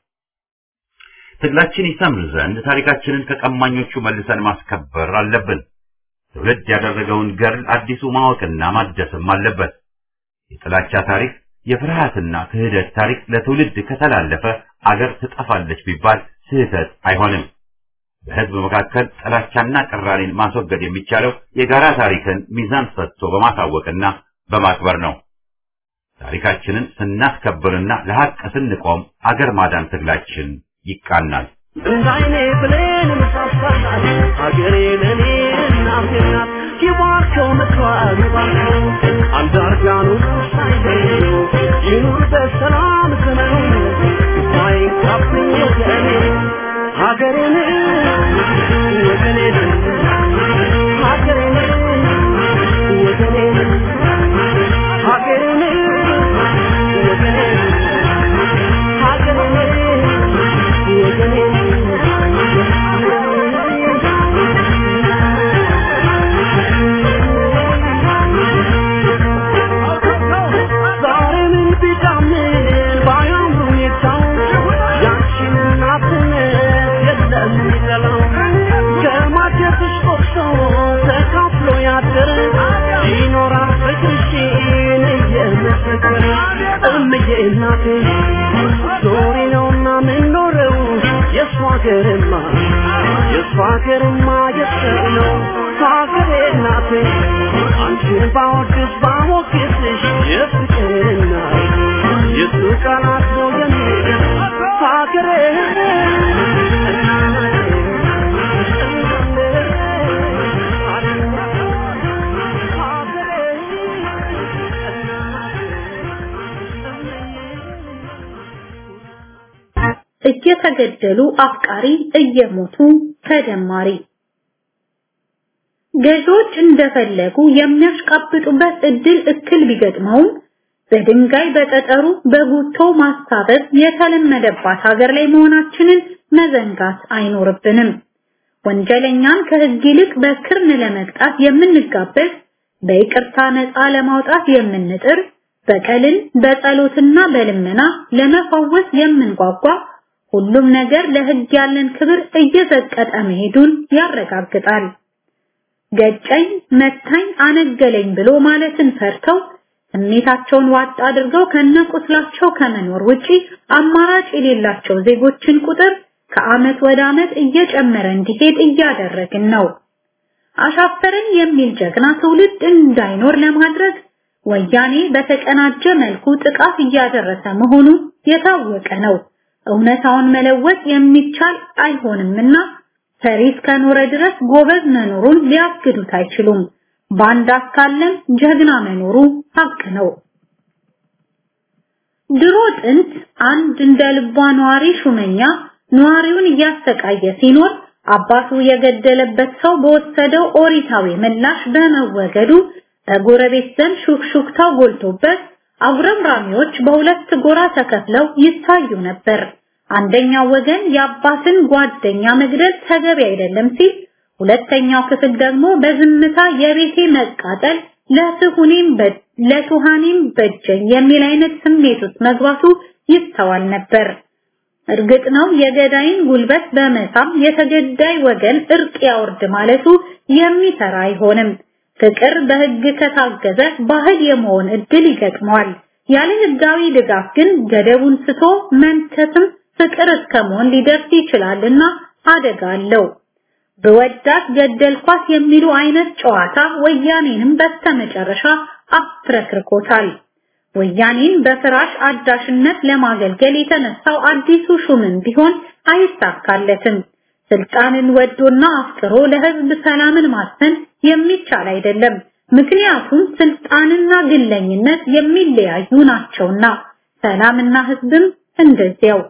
ትግላችን ይሰምር ዘንድ ታሪካችንን ከቀማኞቹ መልሰን ማስከበር አለብን። ትውልድ ያደረገውን ገድል አዲሱ ማወቅና ማደስም አለበት። የጥላቻ ታሪክ፣ የፍርሃትና ክህደት ታሪክ ለትውልድ ከተላለፈ አገር ትጠፋለች ቢባል ስህተት አይሆንም። በህዝብ መካከል ጥላቻና ቅራኔን ማስወገድ የሚቻለው የጋራ ታሪክን ሚዛን ሰጥቶ በማሳወቅና በማክበር ነው። ታሪካችንን ስናስከብርና ለሐቅ ስንቆም አገር ማዳን ትግላችን ይቃናል። እንዳይኔ ብሌን መሳሳት አገሬ ለኔ እናቴና ይባርከው መጥቷል ይባርከው አንዳርጋኑ ሳይደሉ ይኑር በሰላም ዘመኑ ሳይንካብኝ ወገኔ ሀገሬን ወገኔን ሀገሬን ወገኔን ሀገሬን ወገኔን ሀገሬን Fakerma, yes fakerma, yes no. Fakerna, until about this bow kisses, yes fakerna. Yes you cannot know the name. Fakerna. እየተገደሉ አፍቃሪ እየሞቱ ተደማሪ ገዦች እንደፈለጉ የሚያሽቃብጡበት እድል እክል ቢገጥመው በድንጋይ በጠጠሩ በጉቶ ማስታበብ የተለመደባት ሀገር ላይ መሆናችንን መዘንጋት አይኖርብንም። ወንጀለኛን ከህግ ይልቅ በክርን ለመቅጣት የምንጋበዝ፣ በይቅርታ ነፃ ለማውጣት የምንጥር፣ በቀልን በጸሎትና በልመና ለመፈወስ የምንጓጓ፣ ሁሉም ነገር ለህግ ያለን ክብር እየዘቀጠ መሄዱን ያረጋግጣል። ገጨኝ፣ መታኝ፣ አነገለኝ ብሎ ማለትን ፈርተው ስሜታቸውን ዋጥ አድርገው ከነቁስላቸው ከመኖር ውጪ አማራጭ የሌላቸው ዜጎችን ቁጥር ከአመት ወደ አመት እየጨመረ እንዲሄድ እያደረግን ነው። አሻፈረኝ የሚል ጀግና ትውልድ እንዳይኖር ለማድረግ ወያኔ በተቀናጀ መልኩ ጥቃት እያደረሰ መሆኑ የታወቀ ነው። እውነታውን መለወጥ የሚቻል አይሆንምና ፈሪስ ከኖረ ድረስ ጎበዝ መኖሩን ሊያግዱት አይችሉም። ባንዳ ካለም ጀግና መኖሩ ሀቅ ነው። ድሮ ጥንት አንድ እንደ ልቧ ነዋሪ ሹመኛ ነዋሪውን እያሰቃየ ሲኖር አባቱ የገደለበት ሰው በወሰደው ኦሪታዊ ምላሽ በመወገዱ በጎረቤት ዘንድ ሹክሹክታው ጎልቶበት አጉረምራሚዎች በሁለት ጎራ ተከፍለው ይታዩ ነበር። አንደኛው ወገን የአባትን ጓደኛ መግደል ተገቢ አይደለም ሲል፣ ሁለተኛው ክፍል ደግሞ በዝምታ የቤቴ መቃጠል ለትሁኔም ለቱሃኔም በጀኝ የሚል አይነት ስሜት ውስጥ መግባቱ ይስተዋል ነበር። እርግጥ ነው የገዳይን ጉልበት በመሳም የተገዳይ ወገን እርቅ ያወርድ ማለቱ የሚሰራ አይሆንም። ፍቅር በህግ ከታገዘ ባህል የመሆን እድል ይገጥመዋል። ያለ ህጋዊ ድጋፍ ግን ገደቡን ስቶ መንተትም ፍቅር እስከመሆን ሊደርስ ይችላልና አደጋ አለው። በወዳት ገደልኳት የሚሉ አይነት ጨዋታ ወያኔንም በስተመጨረሻ አፍረክርኮታል። ወያኔን በፍራሽ አዳሽነት ለማገልገል የተነሳው አዲሱ ሹምን ቢሆን አይሳካለትም። ስልጣንን ወዶና አፍቅሮ ለህዝብ ሰላምን ማስፈን የሚቻል አይደለም። ምክንያቱም ስልጣንና ግለኝነት የሚለያዩ ናቸውና፣ ሰላምና ህዝብም እንደዚያው።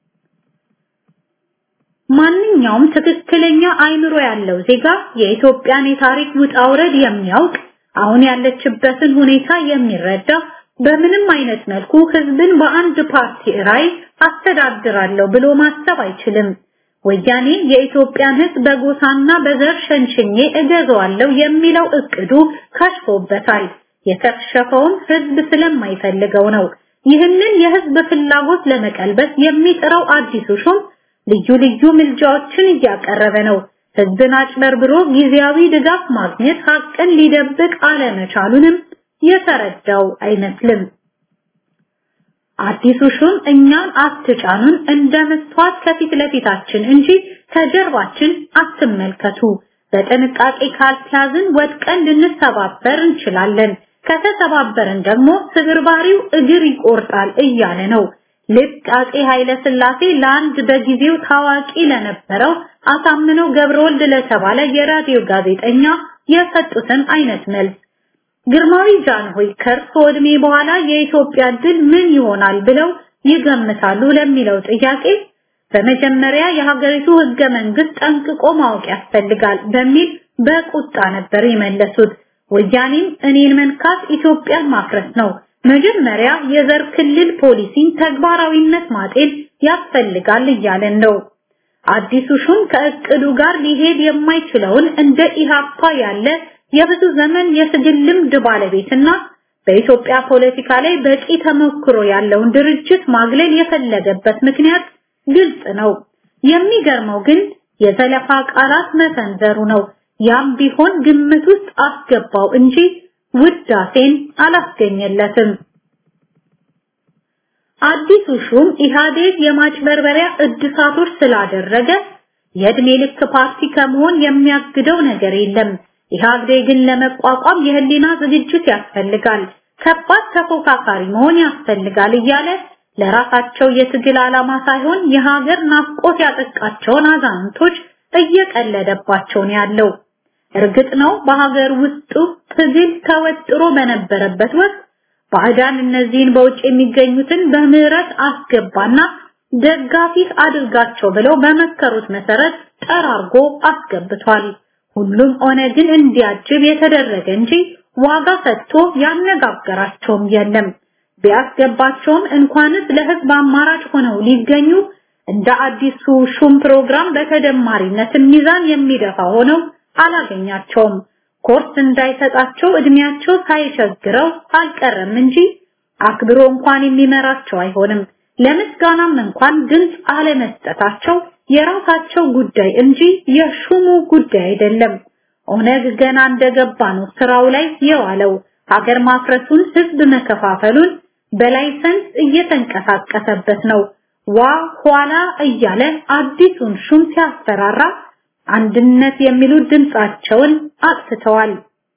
ማንኛውም ትክክለኛ አይምሮ ያለው ዜጋ የኢትዮጵያን የታሪክ ውጣ ውረድ የሚያውቅ፣ አሁን ያለችበትን ሁኔታ የሚረዳ፣ በምንም አይነት መልኩ ህዝብን በአንድ ፓርቲ ራይ አስተዳድራለሁ ብሎ ማሰብ አይችልም። ወያኔ የኢትዮጵያን ህዝብ በጎሳና በዘር ሸንሽኜ እገዛዋለሁ የሚለው እቅዱ ከሽፎበታል። የከሸፈውም ህዝብ ስለማይፈልገው ነው። ይህንን የህዝብ ፍላጎት ለመቀልበስ የሚጥረው አዲሱ ሹም ልዩ ልዩ ምልጃዎችን እያቀረበ ነው። ህዝብን አጭበርብሮ ጊዜያዊ ድጋፍ ማግኘት ሀቅን ሊደብቅ አለመቻሉንም የተረዳው አይመስልም። አዲሱ ሹም እኛን አትጫኑን፣ እንደ መስተዋት ከፊት ለፊታችን እንጂ ከጀርባችን አትመልከቱ፣ በጥንቃቄ ካልተያዝን ወድቀን ልንሰባበር እንችላለን፣ ከተሰባበርን ደግሞ ስብርባሪው እግር ይቆርጣል እያለ ነው። ልክ አፄ ኃይለ ሥላሴ ለአንድ በጊዜው ታዋቂ ለነበረው አሳምነው ገብረወልድ ለተባለ የራዲዮ ጋዜጠኛ የሰጡትን አይነት መልስ ግርማዊ ጃንሆይ ከእርሶ ዕድሜ በኋላ የኢትዮጵያ ድል ምን ይሆናል ብለው ይገምታሉ ለሚለው ጥያቄ በመጀመሪያ የሀገሪቱ ህገ መንግስት ጠንቅቆ ማወቅ ያስፈልጋል በሚል በቁጣ ነበር የመለሱት። ወያኔም እኔን መንካት ኢትዮጵያን ማፍረስ ነው፣ መጀመሪያ የዘር ክልል ፖሊሲን ተግባራዊነት ማጤን ያስፈልጋል እያለን ነው። አዲሱ ሹም ከእቅዱ ጋር ሊሄድ የማይችለውን እንደ ኢሃፓ ያለ የብዙ ዘመን የትግል ልምድ ባለቤትና በኢትዮጵያ ፖለቲካ ላይ በቂ ተሞክሮ ያለውን ድርጅት ማግለል የፈለገበት ምክንያት ግልጽ ነው። የሚገርመው ግን የዘለፋ ቃላት መሰንዘሩ ነው። ያም ቢሆን ግምት ውስጥ አስገባው እንጂ ውዳሴን አላስገኘለትም። አዲሱ ሹም ኢህአዴግ የማጭበርበሪያ እድሳቶች ስላደረገ የእድሜ ልክ ፓርቲ ከመሆን የሚያግደው ነገር የለም። ኢህአዴግን ለመቋቋም የህሊና ዝግጅት ያስፈልጋል፣ ከባድ ተፎካካሪ መሆን ያስፈልጋል እያለ ለራሳቸው የትግል ዓላማ ሳይሆን የሀገር ናፍቆት ያጠቃቸውን አዛንቶች እየቀለደባቸው ነው ያለው። እርግጥ ነው በሀገር ውስጡ ትግል ተወጥሮ በነበረበት ወቅት ባዕዳን እነዚህን በውጭ የሚገኙትን በምህረት አስገባና ደጋፊ አድርጋቸው ብለው በመከሩት መሰረት ጠራርጎ አስገብቷል። ሁሉም ኦነግን እንዲያጅብ የተደረገ እንጂ ዋጋ ሰጥቶ ያነጋገራቸውም የለም። ቢያስገባቸውም እንኳንስ ለህዝብ አማራጭ ሆነው ሊገኙ እንደ አዲሱ ሹም ፕሮግራም በተደማሪነት ሚዛን የሚደፋ ሆነው አላገኛቸውም። ኮርስ እንዳይሰጣቸው እድሜያቸው ሳይቸግረው አልቀረም እንጂ አክብሮ እንኳን የሚመራቸው አይሆንም። ለምስጋናም እንኳን ድምጽ አለመስጠታቸው የራሳቸው ጉዳይ እንጂ የሹሙ ጉዳይ አይደለም። ኦነግ ገና እንደገባ ነው ስራው ላይ የዋለው። ሀገር ማፍረሱን፣ ህዝብ መከፋፈሉን በላይሰንስ እየተንቀሳቀሰበት ነው። ዋ ኋላ እያለ አዲሱን ሹም ሲያስፈራራ አንድነት የሚሉ ድምጻቸውን አጥፍተዋል።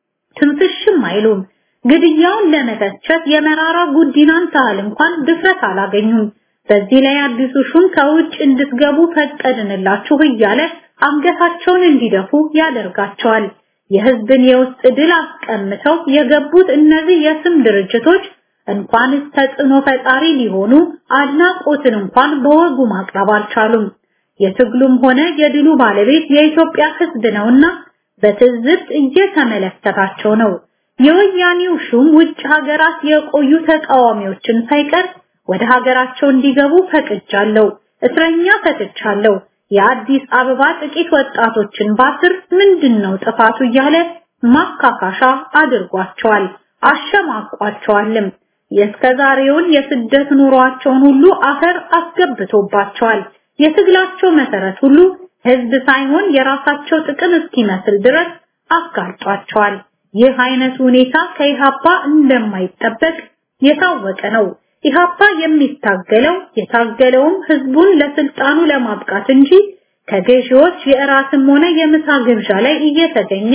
ትንፍሽም አይሉም። ግድያውን ለመተቸት የመራራ ጉዲናን ታህል እንኳን ድፍረት አላገኙም። በዚህ ላይ አዲሱ ሹም ከውጭ እንድትገቡ ፈቀድንላችሁ እያለ አንገታቸውን እንዲደፉ ያደርጋቸዋል። የህዝብን የውስጥ ድል አስቀምተው የገቡት እነዚህ የስም ድርጅቶች እንኳንስ ተጽዕኖ ፈጣሪ ሊሆኑ አድናቆትን እንኳን በወጉ ማቅረብ አልቻሉም። የትግሉም ሆነ የድሉ ባለቤት የኢትዮጵያ ህዝብ ነውና በትዝብት እየተመለከታቸው ነው። የወያኔው ሹም ውጭ ሀገራት የቆዩ ተቃዋሚዎችን ሳይቀር ወደ ሀገራቸው እንዲገቡ ፈቅጃለሁ፣ እስረኛ ፈትቻለሁ፣ የአዲስ አበባ ጥቂት ወጣቶችን ባስር ምንድነው ጥፋቱ እያለ ማካካሻ አድርጓቸዋል፣ አሸማቋቸዋልም። የስከዛሬውን የስደት ኑሯቸውን ሁሉ አፈር አስገብቶባቸዋል። የትግላቸው መሰረት ሁሉ ህዝብ ሳይሆን የራሳቸው ጥቅም እስኪመስል ድረስ አጋልጧቸዋል። ይህ አይነት ሁኔታ ከኢሃፓ እንደማይጠበቅ የታወቀ ነው። ኢሃፓ የሚታገለው የታገለውም ህዝቡን ለስልጣኑ ለማብቃት እንጂ ከገዢዎች የእራትም ሆነ የምሳ ግብዣ ላይ እየተገኘ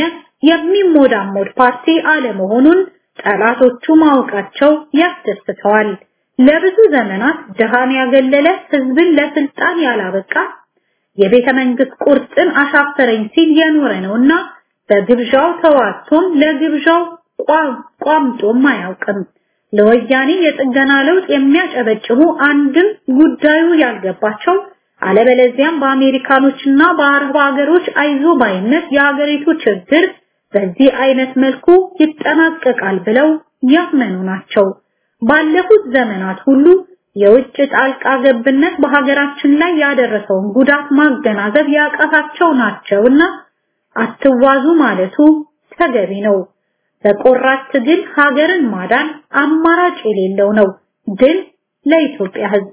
የሚሞዳሞድ ፓርቲ አለመሆኑን ጠላቶቹ ማወቃቸው ያስደስተዋል። ለብዙ ዘመናት ደሃን ያገለለ ህዝብን ለስልጣን ያላበቃ የቤተ መንግስት ቁርጥን አሻፈረኝ ሲል የኖረ ነውና በግብዣው ተዋቶም ለግብዣው ቋምጦም አያውቅም። ለወያኔ የጥገና ለውጥ የሚያጨበጭቡ አንድም ጉዳዩ ያልገባቸው አለበለዚያም በአሜሪካኖችና በአረብ ሀገሮች አይዞ ባይነት የሀገሪቱ ችግር በዚህ አይነት መልኩ ይጠናቀቃል ብለው ያመኑ ናቸው። ባለፉት ዘመናት ሁሉ የውጭ ጣልቃ ገብነት በሀገራችን ላይ ያደረሰውን ጉዳት ማገናዘብ ያቃታቸው ናቸውና አትዋዙ ማለቱ ተገቢ ነው። በቆራጥ ትግል ሀገርን ማዳን አማራጭ የሌለው ነው። ድል ለኢትዮጵያ ህዝብ።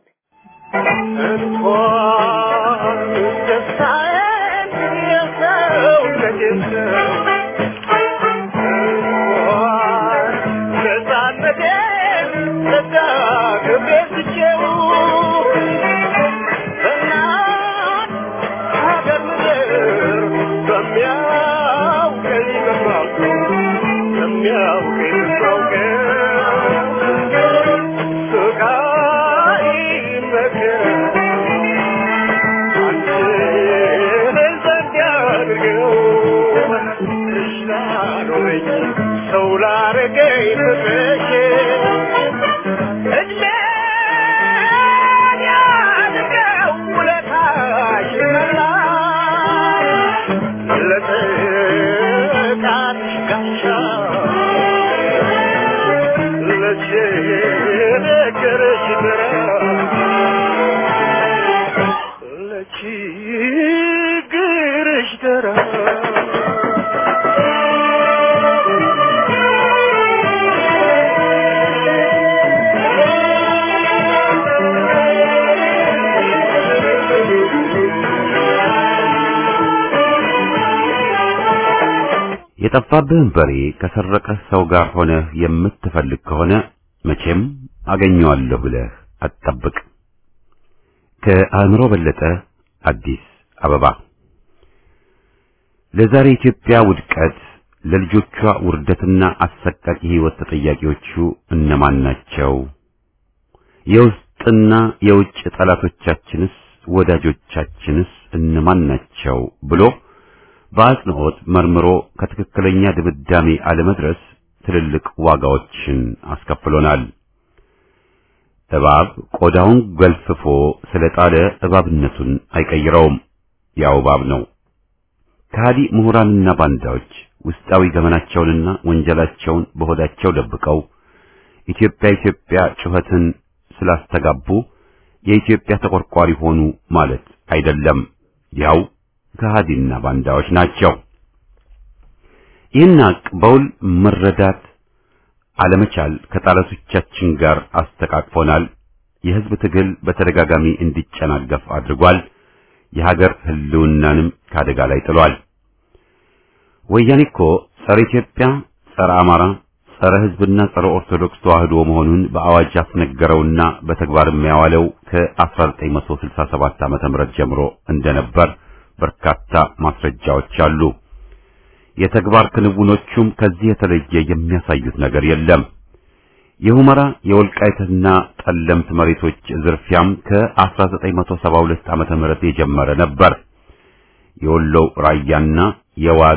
የጠፋብህን በሬ ከሰረቀ ሰው ጋር ሆነ የምትፈልግ ከሆነ መቼም አገኘዋለሁ ብለህ አትጠብቅ። ከአእምሮ በለጠ፣ አዲስ አበባ። ለዛሬ ኢትዮጵያ ውድቀት ለልጆቿ ውርደትና አሰቃቂ ህይወት ተጠያቂዎቹ እነማን ናቸው? የውስጥና የውጭ ጠላቶቻችንስ ወዳጆቻችንስ እነማን ናቸው ብሎ በአጽንኦት መርምሮ ከትክክለኛ ድምዳሜ አለመድረስ ትልልቅ ዋጋዎችን አስከፍሎናል። እባብ ቆዳውን ገልፍፎ ስለጣለ እባብነቱን አይቀይረውም፣ ያው እባብ ነው። ከሃዲ ምሁራንና ባንዳዎች ውስጣዊ ገመናቸውንና ወንጀላቸውን በሆዳቸው ደብቀው ኢትዮጵያ ኢትዮጵያ ጩኸትን ስላስተጋቡ የኢትዮጵያ ተቆርቋሪ ሆኑ ማለት አይደለም። ያው ከሃዲና ባንዳዎች ናቸው። ይህን ሀቅ በውል መረዳት አለመቻል ከጠላቶቻችን ጋር አስተቃቅፎናል። የህዝብ ትግል በተደጋጋሚ እንዲጨናገፍ አድርጓል። የሀገር ህልውናንም ከአደጋ ላይ ጥሏል። ወያኔ እኮ ጸረ ኢትዮጵያ፣ ጸረ አማራ፣ ጸረ ህዝብና ጸረ ኦርቶዶክስ ተዋህዶ መሆኑን በአዋጅ ያስነገረውና በተግባርም ያዋለው ከ1967 ዓመተ ምህረት ጀምሮ እንደነበር በርካታ ማስረጃዎች አሉ። የተግባር ክንውኖቹም ከዚህ የተለየ የሚያሳዩት ነገር የለም። የሁመራ የወልቃይትና ጠለምት መሬቶች ዝርፊያም ከ1972 ዓመተ ምህረት የጀመረ ነበር። የወሎው ራያና የዋግ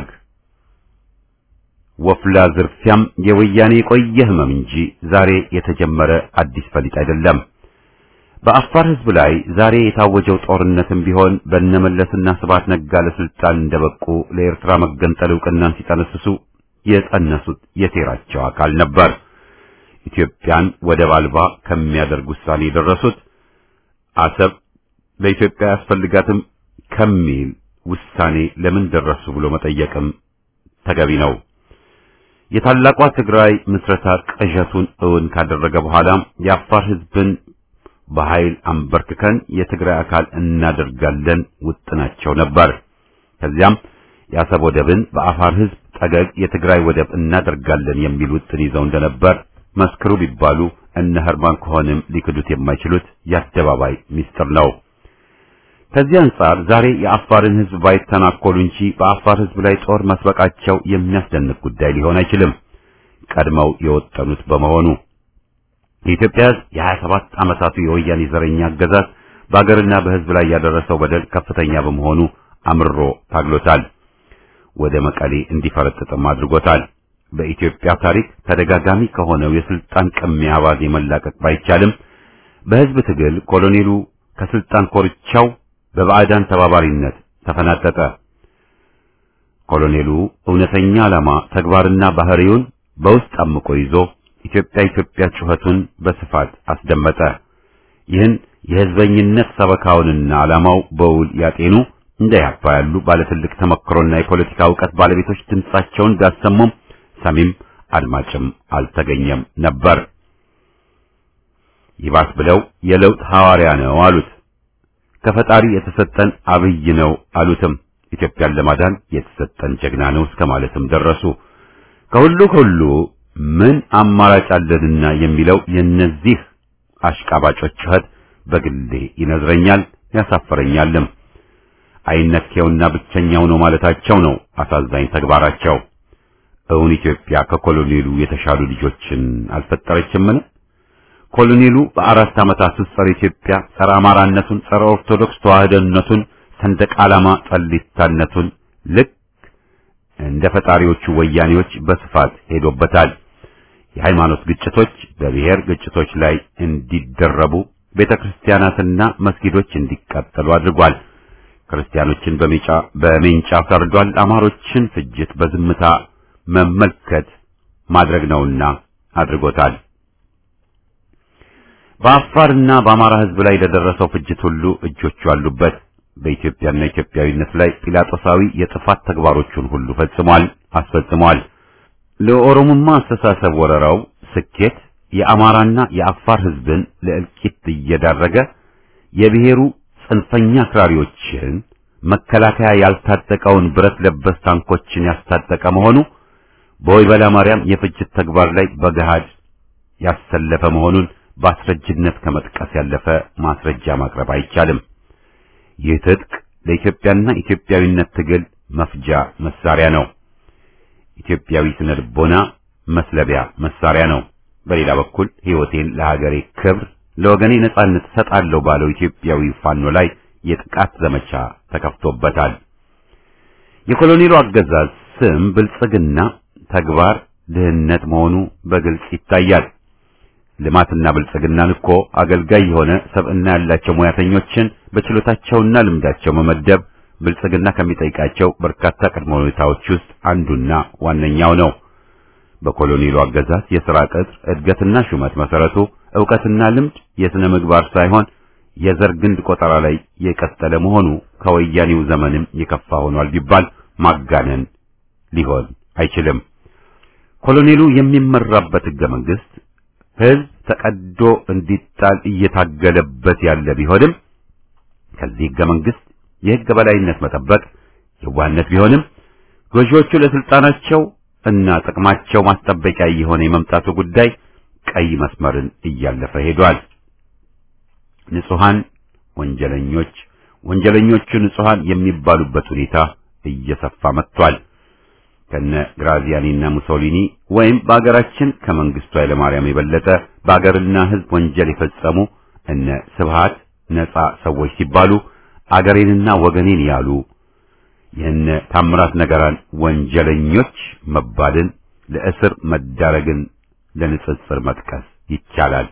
ወፍላ ዝርፊያም የወያኔ ቆየ ህመም እንጂ ዛሬ የተጀመረ አዲስ ፈሊጥ አይደለም። በአፋር ህዝብ ላይ ዛሬ የታወጀው ጦርነትም ቢሆን በነመለስና ስብሐት ነጋ ለስልጣን እንደበቁ ለኤርትራ መገንጠል ዕውቅናን ሲጠነስሱ የጸነሱት የሴራቸው አካል ነበር። ኢትዮጵያን ወደብ አልባ ከሚያደርግ ውሳኔ የደረሱት አሰብ ለኢትዮጵያ ያስፈልጋትም ከሚል ውሳኔ ለምን ደረሱ ብሎ መጠየቅም ተገቢ ነው። የታላቋ ትግራይ ምስረታ ቅዠቱን እውን ካደረገ በኋላ የአፋር ህዝብን በኃይል አንበርክከን የትግራይ አካል እናደርጋለን ውጥናቸው ነበር። ከዚያም የአሰብ ወደብን በአፋር ህዝብ ጠገግ የትግራይ ወደብ እናደርጋለን የሚል ውጥን ይዘው እንደነበር መስክሩ ቢባሉ እነ ኸርማን ከሆነም ሊክዱት የማይችሉት የአደባባይ ሚስጥር ነው። ከዚህ አንጻር ዛሬ የአፋርን ህዝብ ባይተናኮሉ እንጂ በአፋር ህዝብ ላይ ጦር መስበቃቸው የሚያስደንቅ ጉዳይ ሊሆን አይችልም። ቀድመው የወጠኑት በመሆኑ የኢትዮጵያ ህዝብ የሀያ ሰባት ዓመታቱ የወያኔ ዘረኛ አገዛዝ በአገርና በህዝብ ላይ ያደረሰው በደል ከፍተኛ በመሆኑ አምርሮ ታግሎታል። ወደ መቀሌ እንዲፈረጥጥም አድርጎታል። በኢትዮጵያ ታሪክ ተደጋጋሚ ከሆነው የስልጣን ቅሚያ አባዜ መላቀቅ ባይቻልም በህዝብ ትግል ኮሎኔሉ ከስልጣን ኮርቻው በባዕዳን ተባባሪነት ተፈናጠጠ። ኮሎኔሉ እውነተኛ ዓላማ ተግባርና ባህሪውን በውስጥ አምቆ ይዞ ኢትዮጵያ ኢትዮጵያ ጩኸቱን በስፋት አስደመጠ። ይህን የህዝበኝነት ሰበካውንና ዓላማው በውል ያጤኑ እንደ ያፓ ያሉ ባለትልቅ ተመክሮና የፖለቲካ ዕውቀት ባለቤቶች ድምጻቸውን ቢያሰሙም ሰሚም አድማጭም አልተገኘም ነበር። ይባስ ብለው የለውጥ ሐዋርያ ነው አሉት። ከፈጣሪ የተሰጠን አብይ ነው አሉትም። ኢትዮጵያን ለማዳን የተሰጠን ጀግና ነው እስከማለትም ደረሱ። ከሁሉ ሁሉ ምን አማራጭ አለንና የሚለው የነዚህ አሽቃባጮች ጩኸት በግሌ ይነዝረኛል ያሳፈረኛልም። አይነኬውና ብቸኛው ነው ማለታቸው ነው አሳዛኝ ተግባራቸው። እውን ኢትዮጵያ ከኮሎኔሉ የተሻሉ ልጆችን አልፈጠረችምን? ኮሎኔሉ በአራት ዓመታት ውስጥ ጸረ ኢትዮጵያ፣ ጸረ አማራነቱን፣ ጸረ ኦርቶዶክስ ተዋህዶነቱን፣ ሰንደቅ ዓላማ ጠሊታነቱን ልክ እንደ ፈጣሪዎቹ ወያኔዎች በስፋት ሄዶበታል። የሃይማኖት ግጭቶች በብሔር ግጭቶች ላይ እንዲደረቡ፣ ቤተክርስቲያናትና መስጊዶች እንዲቃጠሉ አድርጓል። ክርስቲያኖችን በሜጫ በሜንጫ ፈርዷል። አማሮችን ፍጅት በዝምታ መመልከት ማድረግ ነውና አድርጎታል። በአፋርና በአማራ ህዝብ ላይ ለደረሰው ፍጅት ሁሉ እጆቹ አሉበት። በኢትዮጵያና ኢትዮጵያዊነት ላይ ጲላጦሳዊ የጥፋት ተግባሮቹን ሁሉ ፈጽሟል፣ አስፈጽሟል። ለኦሮሞማ አስተሳሰብ ወረራው ስኬት የአማራና የአፋር ህዝብን ለእልቂት እየዳረገ የብሔሩ ጽንፈኛ አክራሪዎችን መከላከያ ያልታጠቀውን ብረት ለበስ ታንኮችን ያስታጠቀ መሆኑ በወይበላ ማርያም የፍጅት ተግባር ላይ በገሃድ ያሰለፈ መሆኑን በአስረጅነት ከመጥቀስ ያለፈ ማስረጃ ማቅረብ አይቻልም። ይህ ትጥቅ ለኢትዮጵያና ኢትዮጵያዊነት ትግል መፍጃ መሳሪያ ነው። ኢትዮጵያዊ ስነ ልቦና መስለቢያ መሳሪያ ነው። በሌላ በኩል ሕይወቴን ለሀገሬ ክብር ለወገኔ ነጻነት ሰጣለሁ ባለው ኢትዮጵያዊ ፋኖ ላይ የጥቃት ዘመቻ ተከፍቶበታል። የኮሎኔሉ አገዛዝ ስም ብልጽግና፣ ተግባር ድህነት መሆኑ በግልጽ ይታያል። ልማትና ብልጽግናን እኮ አገልጋይ የሆነ ሰብዕና ያላቸው ሙያተኞችን በችሎታቸውና ልምዳቸው መመደብ ብልጽግና ከሚጠይቃቸው በርካታ ቅድመ ሁኔታዎች ውስጥ አንዱና ዋነኛው ነው። በኮሎኔሉ አገዛዝ የሥራ ቅጥር እድገትና ሹመት መሰረቱ ዕውቀትና ልምድ የሥነ ምግባር ሳይሆን የዘር ግንድ ቆጠራ ላይ የቀጠለ መሆኑ ከወያኔው ዘመንም የከፋ ሆኗል ቢባል ማጋነን ሊሆን አይችልም። ኮሎኔሉ የሚመራበት ሕገ መንግሥት ሕዝብ ተቀዶ እንዲጣል እየታገለበት ያለ ቢሆንም ከዚህ ሕገ መንግሥት የሕግ በላይነት መጠበቅ የዋህነት ቢሆንም ገዢዎቹ ለስልጣናቸው እና ጥቅማቸው ማስጠበቂያ የሆነ የመምጣቱ ጉዳይ ቀይ መስመርን እያለፈ ሄዷል። ንጹሃን ወንጀለኞች ወንጀለኞቹ ንጹሃን የሚባሉበት ሁኔታ እየሰፋ መጥቷል። ከነ ግራዚያኒና ሙሶሊኒ ወይም በአገራችን ከመንግስቱ ኃይለማርያም የበለጠ በአገርና ሕዝብ ወንጀል የፈጸሙ እነ ስብሃት ነጻ ሰዎች ሲባሉ አገሬንና ወገኔን ያሉ የነ ታምራት ነገራን ወንጀለኞች መባልን ለእስር መዳረግን ለንጽጽር መጥቀስ ይቻላል።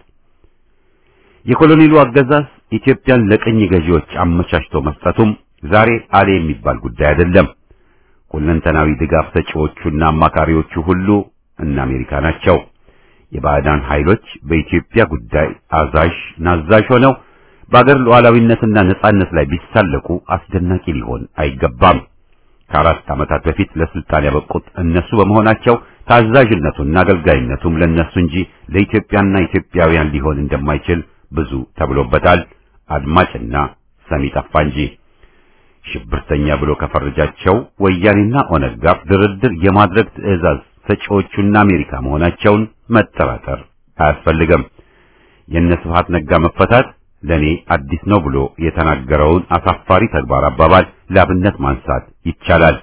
የኮሎኔሉ አገዛዝ ኢትዮጵያን ለቀኝ ገዢዎች አመቻችቶ መስጠቱም ዛሬ አለ የሚባል ጉዳይ አይደለም። ሁለንተናዊ ድጋፍ ሰጪዎቹና አማካሪዎቹ ሁሉ እነ አሜሪካ ናቸው። የባዕዳን ኃይሎች በኢትዮጵያ ጉዳይ አዛዥ ናዛዥ ሆነው በአገር ሉዓላዊነትና ነጻነት ላይ ቢሳለቁ አስደናቂ ሊሆን አይገባም። ከአራት ዓመታት በፊት ለስልጣን ያበቁት እነሱ በመሆናቸው ታዛዥነቱና አገልጋይነቱም ለነሱ እንጂ ለኢትዮጵያና ኢትዮጵያውያን ሊሆን እንደማይችል ብዙ ተብሎበታል። አድማጭና ሰሚ ጠፋ እንጂ ሽብርተኛ ብሎ ከፈረጃቸው ወያኔና ኦነግ ጋር ድርድር የማድረግ ትዕዛዝ ሰጪዎቹና አሜሪካ መሆናቸውን መጠራጠር አያስፈልግም። የነ ስብሃት ነጋ መፈታት ለኔ አዲስ ነው ብሎ የተናገረውን አሳፋሪ ተግባር አባባል ለአብነት ማንሳት ይቻላል።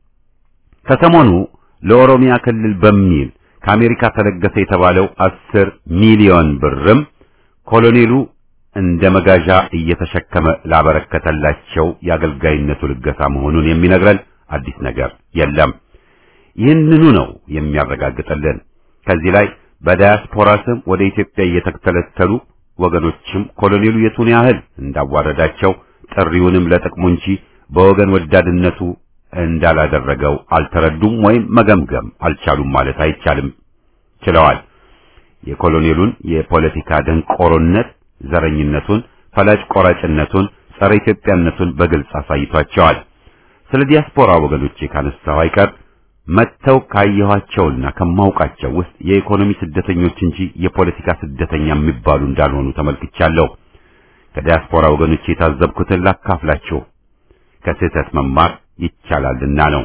ከሰሞኑ ለኦሮሚያ ክልል በሚል ከአሜሪካ ተለገሰ የተባለው አስር ሚሊዮን ብርም ኮሎኔሉ እንደ መጋዣ እየተሸከመ ላበረከተላቸው የአገልጋይነቱ ልገሳ መሆኑን የሚነግረን አዲስ ነገር የለም። ይህንኑ ነው የሚያረጋግጥልን። ከዚህ ላይ በዳያስፖራ ስም ወደ ኢትዮጵያ እየተከተለተሉ ወገኖችም ኮሎኔሉ የቱን ያህል እንዳዋረዳቸው ጥሪውንም ለጥቅሙ እንጂ በወገን ወዳድነቱ እንዳላደረገው አልተረዱም ወይም መገምገም አልቻሉም ማለት አይቻልም። ችለዋል። የኮሎኔሉን የፖለቲካ ደንቆሮነት፣ ዘረኝነቱን፣ ፈላጭ ቆራጭነቱን፣ ጸረ ኢትዮጵያነቱን በግልጽ አሳይቷቸዋል። ስለ ዲያስፖራ ወገኖቼ ካነሳው አይቀር መተው ካየኋቸውና ከማውቃቸው ውስጥ የኢኮኖሚ ስደተኞች እንጂ የፖለቲካ ስደተኛ የሚባሉ እንዳልሆኑ ተመልክቻለሁ። ከዲያስፖራ ወገኖቼ የታዘብኩትን ላካፍላችሁ። ከስህተት መማር ይቻላልና ነው።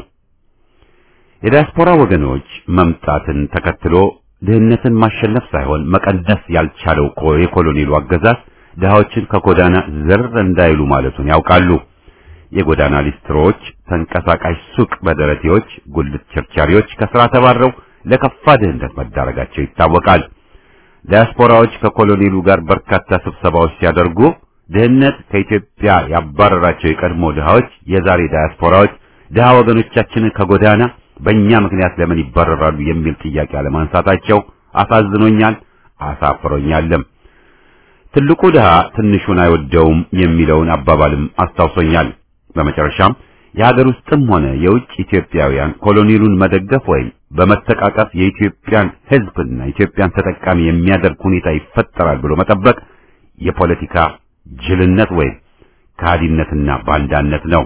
የዲያስፖራ ወገኖች መምጣትን ተከትሎ ድህነትን ማሸነፍ ሳይሆን መቀነስ ያልቻለው የኮሎኔሉ አገዛዝ ድሃዎችን ከጎዳና ዘር እንዳይሉ ማለቱን ያውቃሉ። የጎዳና ሊስትሮች፣ ተንቀሳቃሽ ሱቅ በደረቴዎች፣ ጉልት ቸርቻሪዎች ከስራ ተባረው ለከፋ ድህነት መዳረጋቸው ይታወቃል። ዲያስፖራዎች ከኮሎኔሉ ጋር በርካታ ስብሰባዎች ሲያደርጉ ድህነት ከኢትዮጵያ ያባረራቸው የቀድሞ ድሃዎች የዛሬ ዲያስፖራዎች ድሃ ወገኖቻችንን ከጎዳና በእኛ ምክንያት ለምን ይባረራሉ የሚል ጥያቄ አለማንሳታቸው አሳዝኖኛል፣ አሳፍሮኛልም። ትልቁ ድሃ ትንሹን አይወደውም የሚለውን አባባልም አስታውሶኛል። በመጨረሻም የሀገር ውስጥም ሆነ የውጭ ኢትዮጵያውያን ኮሎኔሉን መደገፍ ወይም በመተቃቀፍ የኢትዮጵያን ሕዝብና ኢትዮጵያን ተጠቃሚ የሚያደርግ ሁኔታ ይፈጠራል ብሎ መጠበቅ የፖለቲካ ጅልነት ወይም ከሃዲነትና ባንዳነት ነው።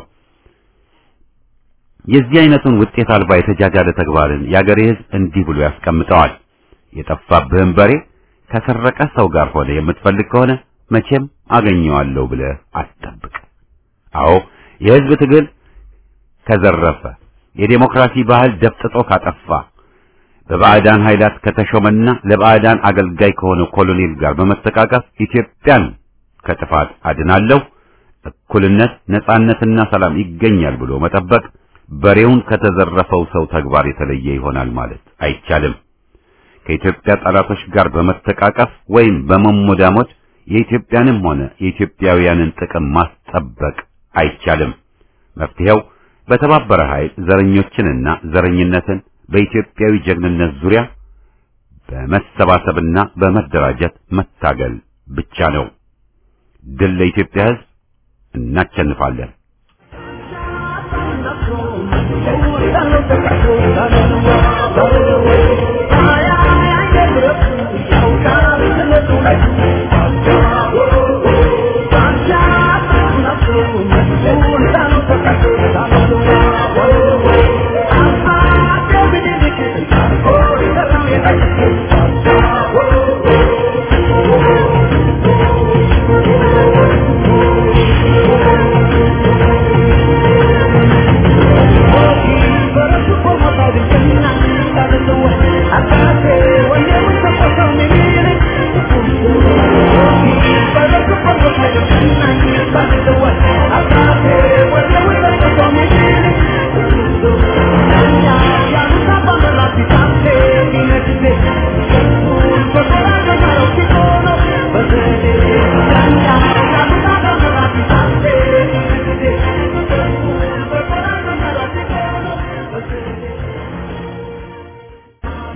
የዚህ አይነቱን ውጤት አልባ የተጃጃለ ተግባርን የአገሬ ሕዝብ እንዲህ ብሎ ያስቀምጠዋል። የጠፋብህን በሬ ከሰረቀ ሰው ጋር ሆነ የምትፈልግ ከሆነ መቼም አገኘዋለሁ ብለህ አትጠብቅ። አዎ የሕዝብ ትግል ከዘረፈ፣ የዴሞክራሲ ባህል ደፍጥጦ ካጠፋ፣ በባዕዳን ኃይላት ከተሾመና ለባዕዳን አገልጋይ ከሆነ ኮሎኔል ጋር በመተቃቀፍ ኢትዮጵያን ከጥፋት አድናለሁ፣ እኩልነት፣ ነጻነትና ሰላም ይገኛል ብሎ መጠበቅ በሬውን ከተዘረፈው ሰው ተግባር የተለየ ይሆናል ማለት አይቻልም። ከኢትዮጵያ ጠላቶች ጋር በመተቃቀፍ ወይም በመሞዳሞት የኢትዮጵያንም ሆነ የኢትዮጵያውያንን ጥቅም ማስጠበቅ አይቻልም። መፍትሄው በተባበረ ኃይል ዘረኞችንና ዘረኝነትን በኢትዮጵያዊ ጀግንነት ዙሪያ በመሰባሰብና በመደራጀት መታገል ብቻ ነው። ድል ለኢትዮጵያ ሕዝብ! እናሸንፋለን! Oh,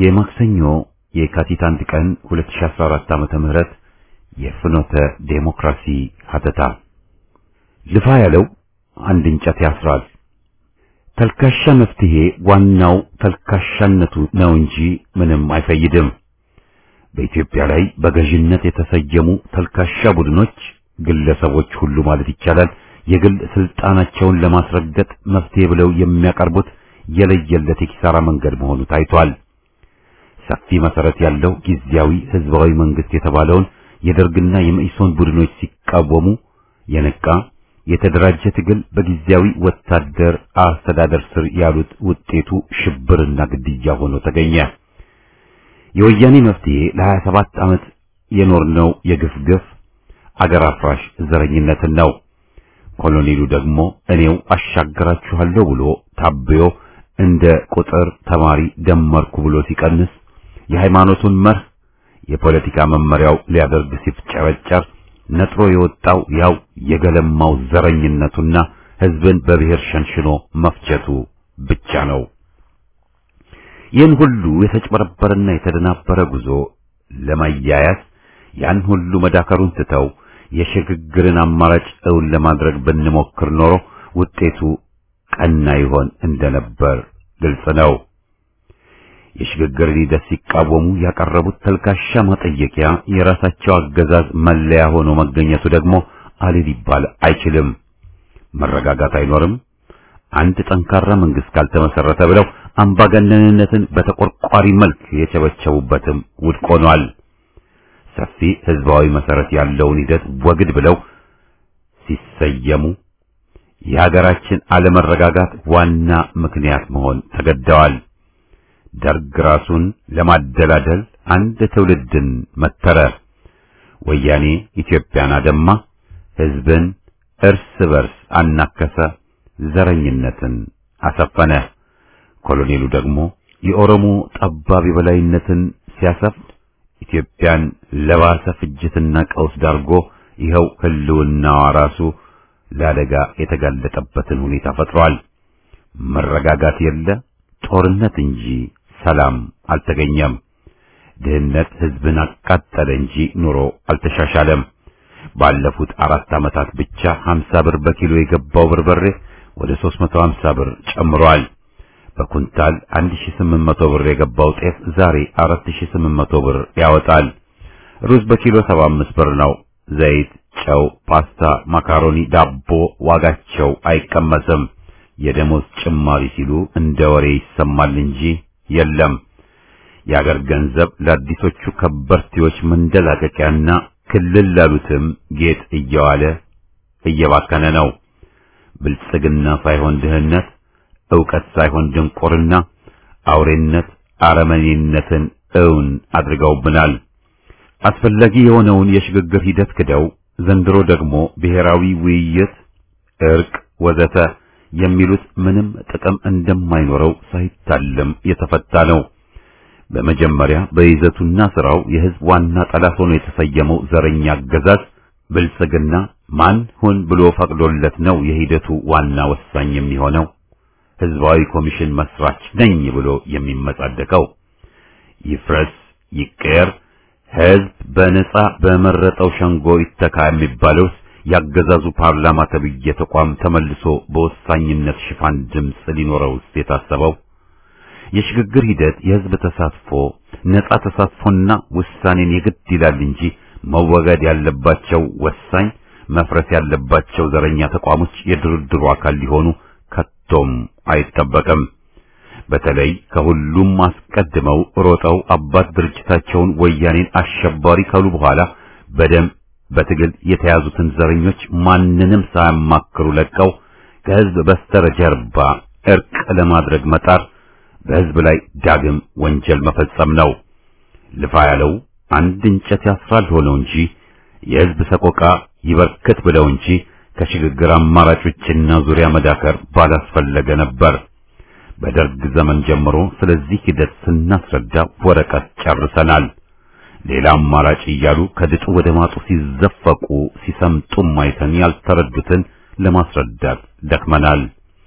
የማክሰኞ የካቲት አንድ ቀን ሁለት ሺህ አስራ አራት ዓመተ ምህረት የፍኖተ ዴሞክራሲ ሀተታ ልፋ ያለው አንድ እንጨት ያስራል። ተልካሻ መፍትሄ ዋናው ተልካሻነቱ ነው እንጂ ምንም አይፈይድም። በኢትዮጵያ ላይ በገዥነት የተሰየሙ ተልካሻ ቡድኖች፣ ግለሰቦች ሁሉ ማለት ይቻላል የግል ስልጣናቸውን ለማስረገጥ መፍትሄ ብለው የሚያቀርቡት የለየለት የኪሳራ መንገድ መሆኑ ታይቷል። ሰፊ መሰረት ያለው ጊዜያዊ ህዝባዊ መንግስት የተባለውን የደርግና የመኢሶን ቡድኖች ሲቃወሙ የነቃ የተደራጀ ትግል በጊዜያዊ ወታደር አስተዳደር ስር ያሉት ውጤቱ ሽብርና ግድያ ሆኖ ተገኘ። የወያኔ መፍትሄ ለሀያ ሰባት ዓመት የኖርነው የግፍ ግፍ አገር አፍራሽ ዘረኝነትን ነው። ኮሎኔሉ ደግሞ እኔው አሻገራችኋለሁ ብሎ ታብዮ እንደ ቁጥር ተማሪ ደመርኩ ብሎ ሲቀንስ የሃይማኖቱን መርህ የፖለቲካ መመሪያው ሊያደርግ ሲፍጨረጨር ነጥሮ የወጣው ያው የገለማው ዘረኝነቱና ህዝብን በብሔር ሸንሽኖ መፍጀቱ ብቻ ነው። ይህን ሁሉ የተጭበረበረና የተደናበረ ጉዞ ለማያያዝ ያን ሁሉ መዳከሩን ትተው የሽግግርን አማራጭ እውን ለማድረግ ብንሞክር ኖሮ ውጤቱ ቀና ይሆን እንደነበር ግልጽ ነው። የሽግግርን ሂደት ሲቃወሙ ያቀረቡት ተልካሻ ማጠየቂያ የራሳቸው አገዛዝ መለያ ሆኖ መገኘቱ ደግሞ አለ ሊባል አይችልም። መረጋጋት አይኖርም፣ አንድ ጠንካራ መንግስት ካልተመሰረተ ብለው አምባገነንነትን በተቆርቋሪ መልክ የቸበቸቡበትም ውድቅ ሆኗል። ሰፊ ህዝባዊ መሰረት ያለውን ሂደት ወግድ ብለው ሲሰየሙ የሀገራችን አለመረጋጋት ዋና ምክንያት መሆን ተገደዋል። ደርግ ራሱን ለማደላደል አንድ ትውልድን መተረ። ወያኔ ኢትዮጵያን አደማ፣ ህዝብን እርስ በርስ አናከሰ፣ ዘረኝነትን አሰፈነ። ኮሎኔሉ ደግሞ የኦሮሞ ጠባብ የበላይነትን ሲያሰፍን ኢትዮጵያን ለባሰ ፍጅትና ቀውስ ዳርጎ ይኸው ህልውናዋ ራሱ ለአደጋ የተጋለጠበትን ሁኔታ ፈጥሯል። መረጋጋት የለ፣ ጦርነት እንጂ ሰላም አልተገኘም። ድህነት ህዝብን አቃጠለ እንጂ ኑሮ አልተሻሻለም። ባለፉት አራት ዓመታት ብቻ ሀምሳ ብር በኪሎ የገባው በርበሬ ወደ ሶስት መቶ ሀምሳ ብር ጨምሯል። በኩንታል አንድ ሺህ ስምንት መቶ ብር የገባው ጤፍ ዛሬ አራት ሺህ ስምንት መቶ ብር ያወጣል። ሩዝ በኪሎ ሰባ አምስት ብር ነው። ዘይት፣ ጨው፣ ፓስታ፣ ማካሮኒ፣ ዳቦ ዋጋቸው አይቀመስም። የደሞዝ ጭማሪ ሲሉ እንደ ወሬ ይሰማል እንጂ የለም። የአገር ገንዘብ ለአዲሶቹ ከበርቴዎች መንደላቀቂያና ክልል ላሉትም ጌጥ እየዋለ እየባከነ ነው። ብልጽግና ሳይሆን ድህነት፣ ዕውቀት ሳይሆን ድንቁርና፣ አውሬነት፣ አረመኔነትን እውን አድርገውብናል። አስፈላጊ የሆነውን የሽግግር ሂደት ክደው ዘንድሮ ደግሞ ብሔራዊ ውይይት፣ እርቅ ወዘተ የሚሉት ምንም ጥቅም እንደማይኖረው ሳይታለም የተፈታ ነው። በመጀመሪያ በይዘቱና ስራው የህዝብ ዋና ጠላት ሆኖ የተሰየመው ዘረኛ አገዛዝ ብልጽግና ማን ሆን ብሎ ፈቅዶለት ነው የሂደቱ ዋና ወሳኝ የሚሆነው? ህዝባዊ ኮሚሽን መስራች ነኝ ብሎ የሚመጻደቀው? ይፍረስ ይቀየር፣ ህዝብ በነጻ በመረጠው ሸንጎ ይተካ የሚባለው ያገዛዙ ፓርላማ ተብዬ ተቋም ተመልሶ በወሳኝነት ሽፋን ድምጽ ሊኖረው የታሰበው? የሽግግር ሂደት የህዝብ ተሳትፎ ነጻ ተሳትፎና ውሳኔን የግድ ይላል እንጂ መወገድ ያለባቸው ወሳኝ መፍረስ ያለባቸው ዘረኛ ተቋሞች የድርድሩ አካል ሊሆኑ ከቶም አይጠበቅም። በተለይ ከሁሉም አስቀድመው ሮጠው አባት ድርጅታቸውን ወያኔን አሸባሪ ካሉ በኋላ በደም በትግል የተያዙትን ዘረኞች ማንንም ሳያማክሩ ለቀው ከህዝብ በስተጀርባ እርቅ ለማድረግ መጣር በህዝብ ላይ ዳግም ወንጀል መፈጸም ነው። ልፋ ያለው አንድ እንጨት ያስራል ሆነው እንጂ የህዝብ ሰቆቃ ይበርክት ብለው እንጂ ከሽግግር አማራጮችና ዙሪያ መዳከር ባላስፈለገ ነበር። በደርግ ዘመን ጀምሮ ስለዚህ ሂደት ስናስረዳ ወረቀት ጨርሰናል። ሌላ አማራጭ እያሉ ከድጡ ወደ ማጡ ሲዘፈቁ ሲሰምጡ ማይተን ያልተረዱትን ለማስረዳት ደክመናል።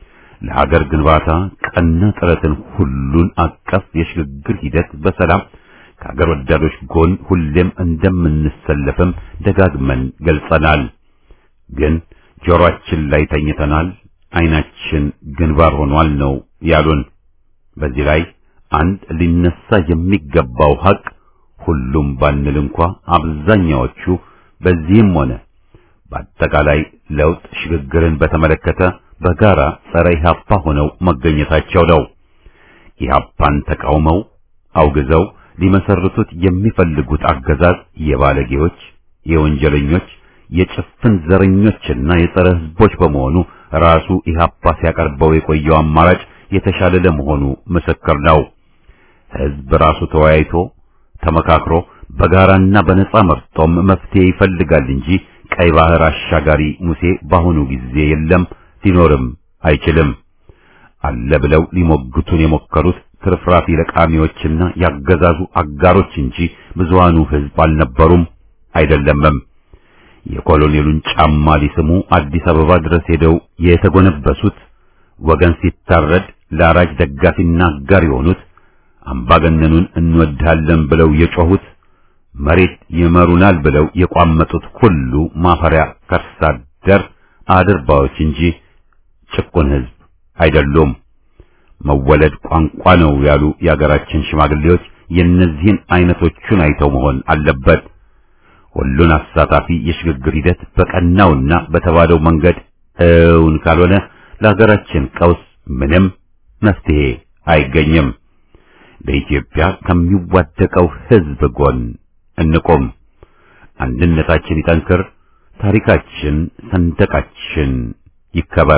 ለሀገር ግንባታ ቀና ጥረትን ሁሉን አቀፍ የሽግግር ሂደት በሰላም ከሀገር ወዳዶች ጎን ሁሌም እንደምንሰለፍም ደጋግመን ገልጸናል። ግን ጆሮአችን ላይ ተኝተናል፣ አይናችን ግንባር ሆኗል ነው ያሉን። በዚህ ላይ አንድ ሊነሳ የሚገባው ሀቅ ሁሉም ባንል እንኳ አብዛኛዎቹ በዚህም ሆነ በአጠቃላይ ለውጥ ሽግግርን በተመለከተ በጋራ ጸረ ኢህአፓ ሆነው መገኘታቸው ነው። ኢህአፓን ተቃውመው አውግዘው ሊመሰርቱት የሚፈልጉት አገዛዝ የባለጌዎች፣ የወንጀለኞች፣ የጭፍን ዘረኞችና የጸረ ህዝቦች በመሆኑ ራሱ ኢህአፓ ሲያቀርበው የቆየው አማራጭ የተሻለ ለመሆኑ ምስክር ነው። ህዝብ ራሱ ተወያይቶ ተመካክሮ በጋራና በነጻ መርጦም መፍትሄ ይፈልጋል እንጂ ቀይ ባህር አሻጋሪ ሙሴ በአሁኑ ጊዜ የለም፣ ሊኖርም አይችልም። አለ ብለው ሊሞግቱን የሞከሩት ትርፍራፊ ለቃሚዎችና ያገዛዙ አጋሮች እንጂ ብዙሃኑ ህዝብ አልነበሩም አይደለምም። የኮሎኔሉን ጫማ ሊስሙ አዲስ አበባ ድረስ ሄደው የተጎነበሱት ወገን ሲታረድ ለአራጅ ደጋፊና አጋር የሆኑት አምባገነኑን እንወድሃለን ብለው የጮሁት መሬት ይመሩናል ብለው የቋመጡት ሁሉ ማፈሪያ ከርሳደር አድርባዎች እንጂ ጭቁን ህዝብ አይደሉም። መወለድ ቋንቋ ነው ያሉ የአገራችን ሽማግሌዎች የነዚህን አይነቶቹን አይተው መሆን አለበት። ሁሉን አሳታፊ የሽግግር ሂደት በቀናውና በተባለው መንገድ እውን ካልሆነ ለሀገራችን ቀውስ ምንም መፍትሄ አይገኝም። ለኢትዮጵያ ከሚዋደቀው ህዝብ ጎን እንቆም። አንድነታችን ይጠንክር። ታሪካችን፣ ሰንደቃችን ይከበር።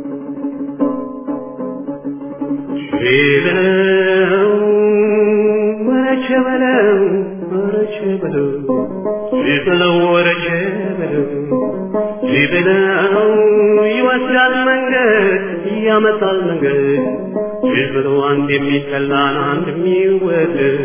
ሸበለው ወረቸ በለው ወረቸ በለው ሸበለው ወረቸ በለው ሸበለው ይወስዳል መንገድ ያመጣል መንገድ ሸበለው አንድ የሚጠላን አንድ የሚወደድ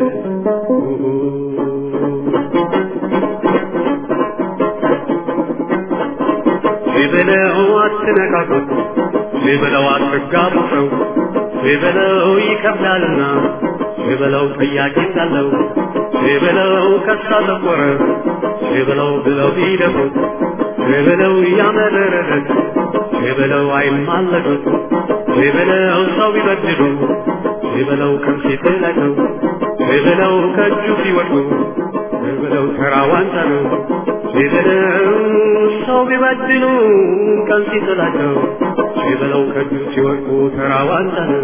ሸበለው አትነካኩት ሸበለው አትጋቡ ሰው ሸበለው ይከብዳልና ሸበለው ጠያቂ ሳለው ሸበለው ከሳ ተቆረ ሸበለው ብለው ቢደፉት ሸበለው ያመረረለት ሸበለው አይማለዱት ሸበለው ሰው ቢበድሉ ሸበለው ከምሲት ለቀው ሸበለው ከእጁ ሲወድቁ ሸበለው ተራዋንታ ነው ሸበለው ሰው ቢበድሉ ከምሲት ለቀው ሸበለው ከእጁ ሲወድቁ ተራዋንታ ነው።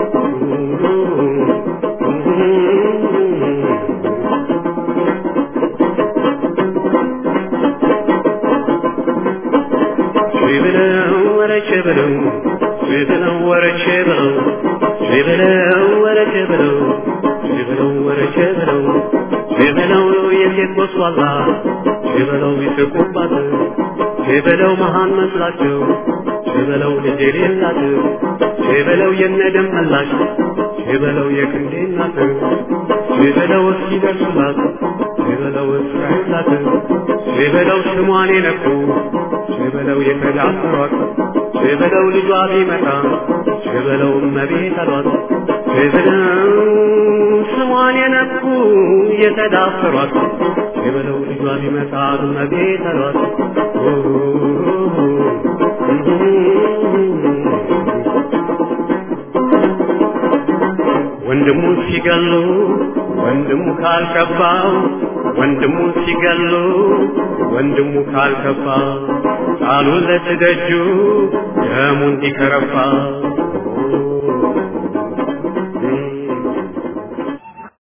ሸበለው ወረቸ በለው ሸበለው ወረቸ በለው ሸበለው ወረቸ በለው ሸበለው ወረቸ በለው ሸበለው የሴት ወስዋላ ሸበለው ይስቁባት ሸበለው መሃን መስላቸው ሸበለው ልጅ የሌላት ሸበለው የነደም መላሽ ሸበለው የክንዴ እናት ሸበለው እስኪደርሱላት ሸበለው እስራኤላት ሸበለው ስሟን የነኩ ሸበለው የተዳፈሯት ሸበለው ልጇ ቢመጣ ሸበለው እመቤት አሏት ሸበለው ስሟን የነኩ የተዳፈሯት ሸበለው ልጇ ቢመጣ እመቤት አሏት። ወንድሙ ሲገሉ ወንድሙ ካልከባው ወንድሙ ሲገሉ ወንድሙ ካልከባ ቃሉን ለትደጁ ደሙ እንዲከረፋ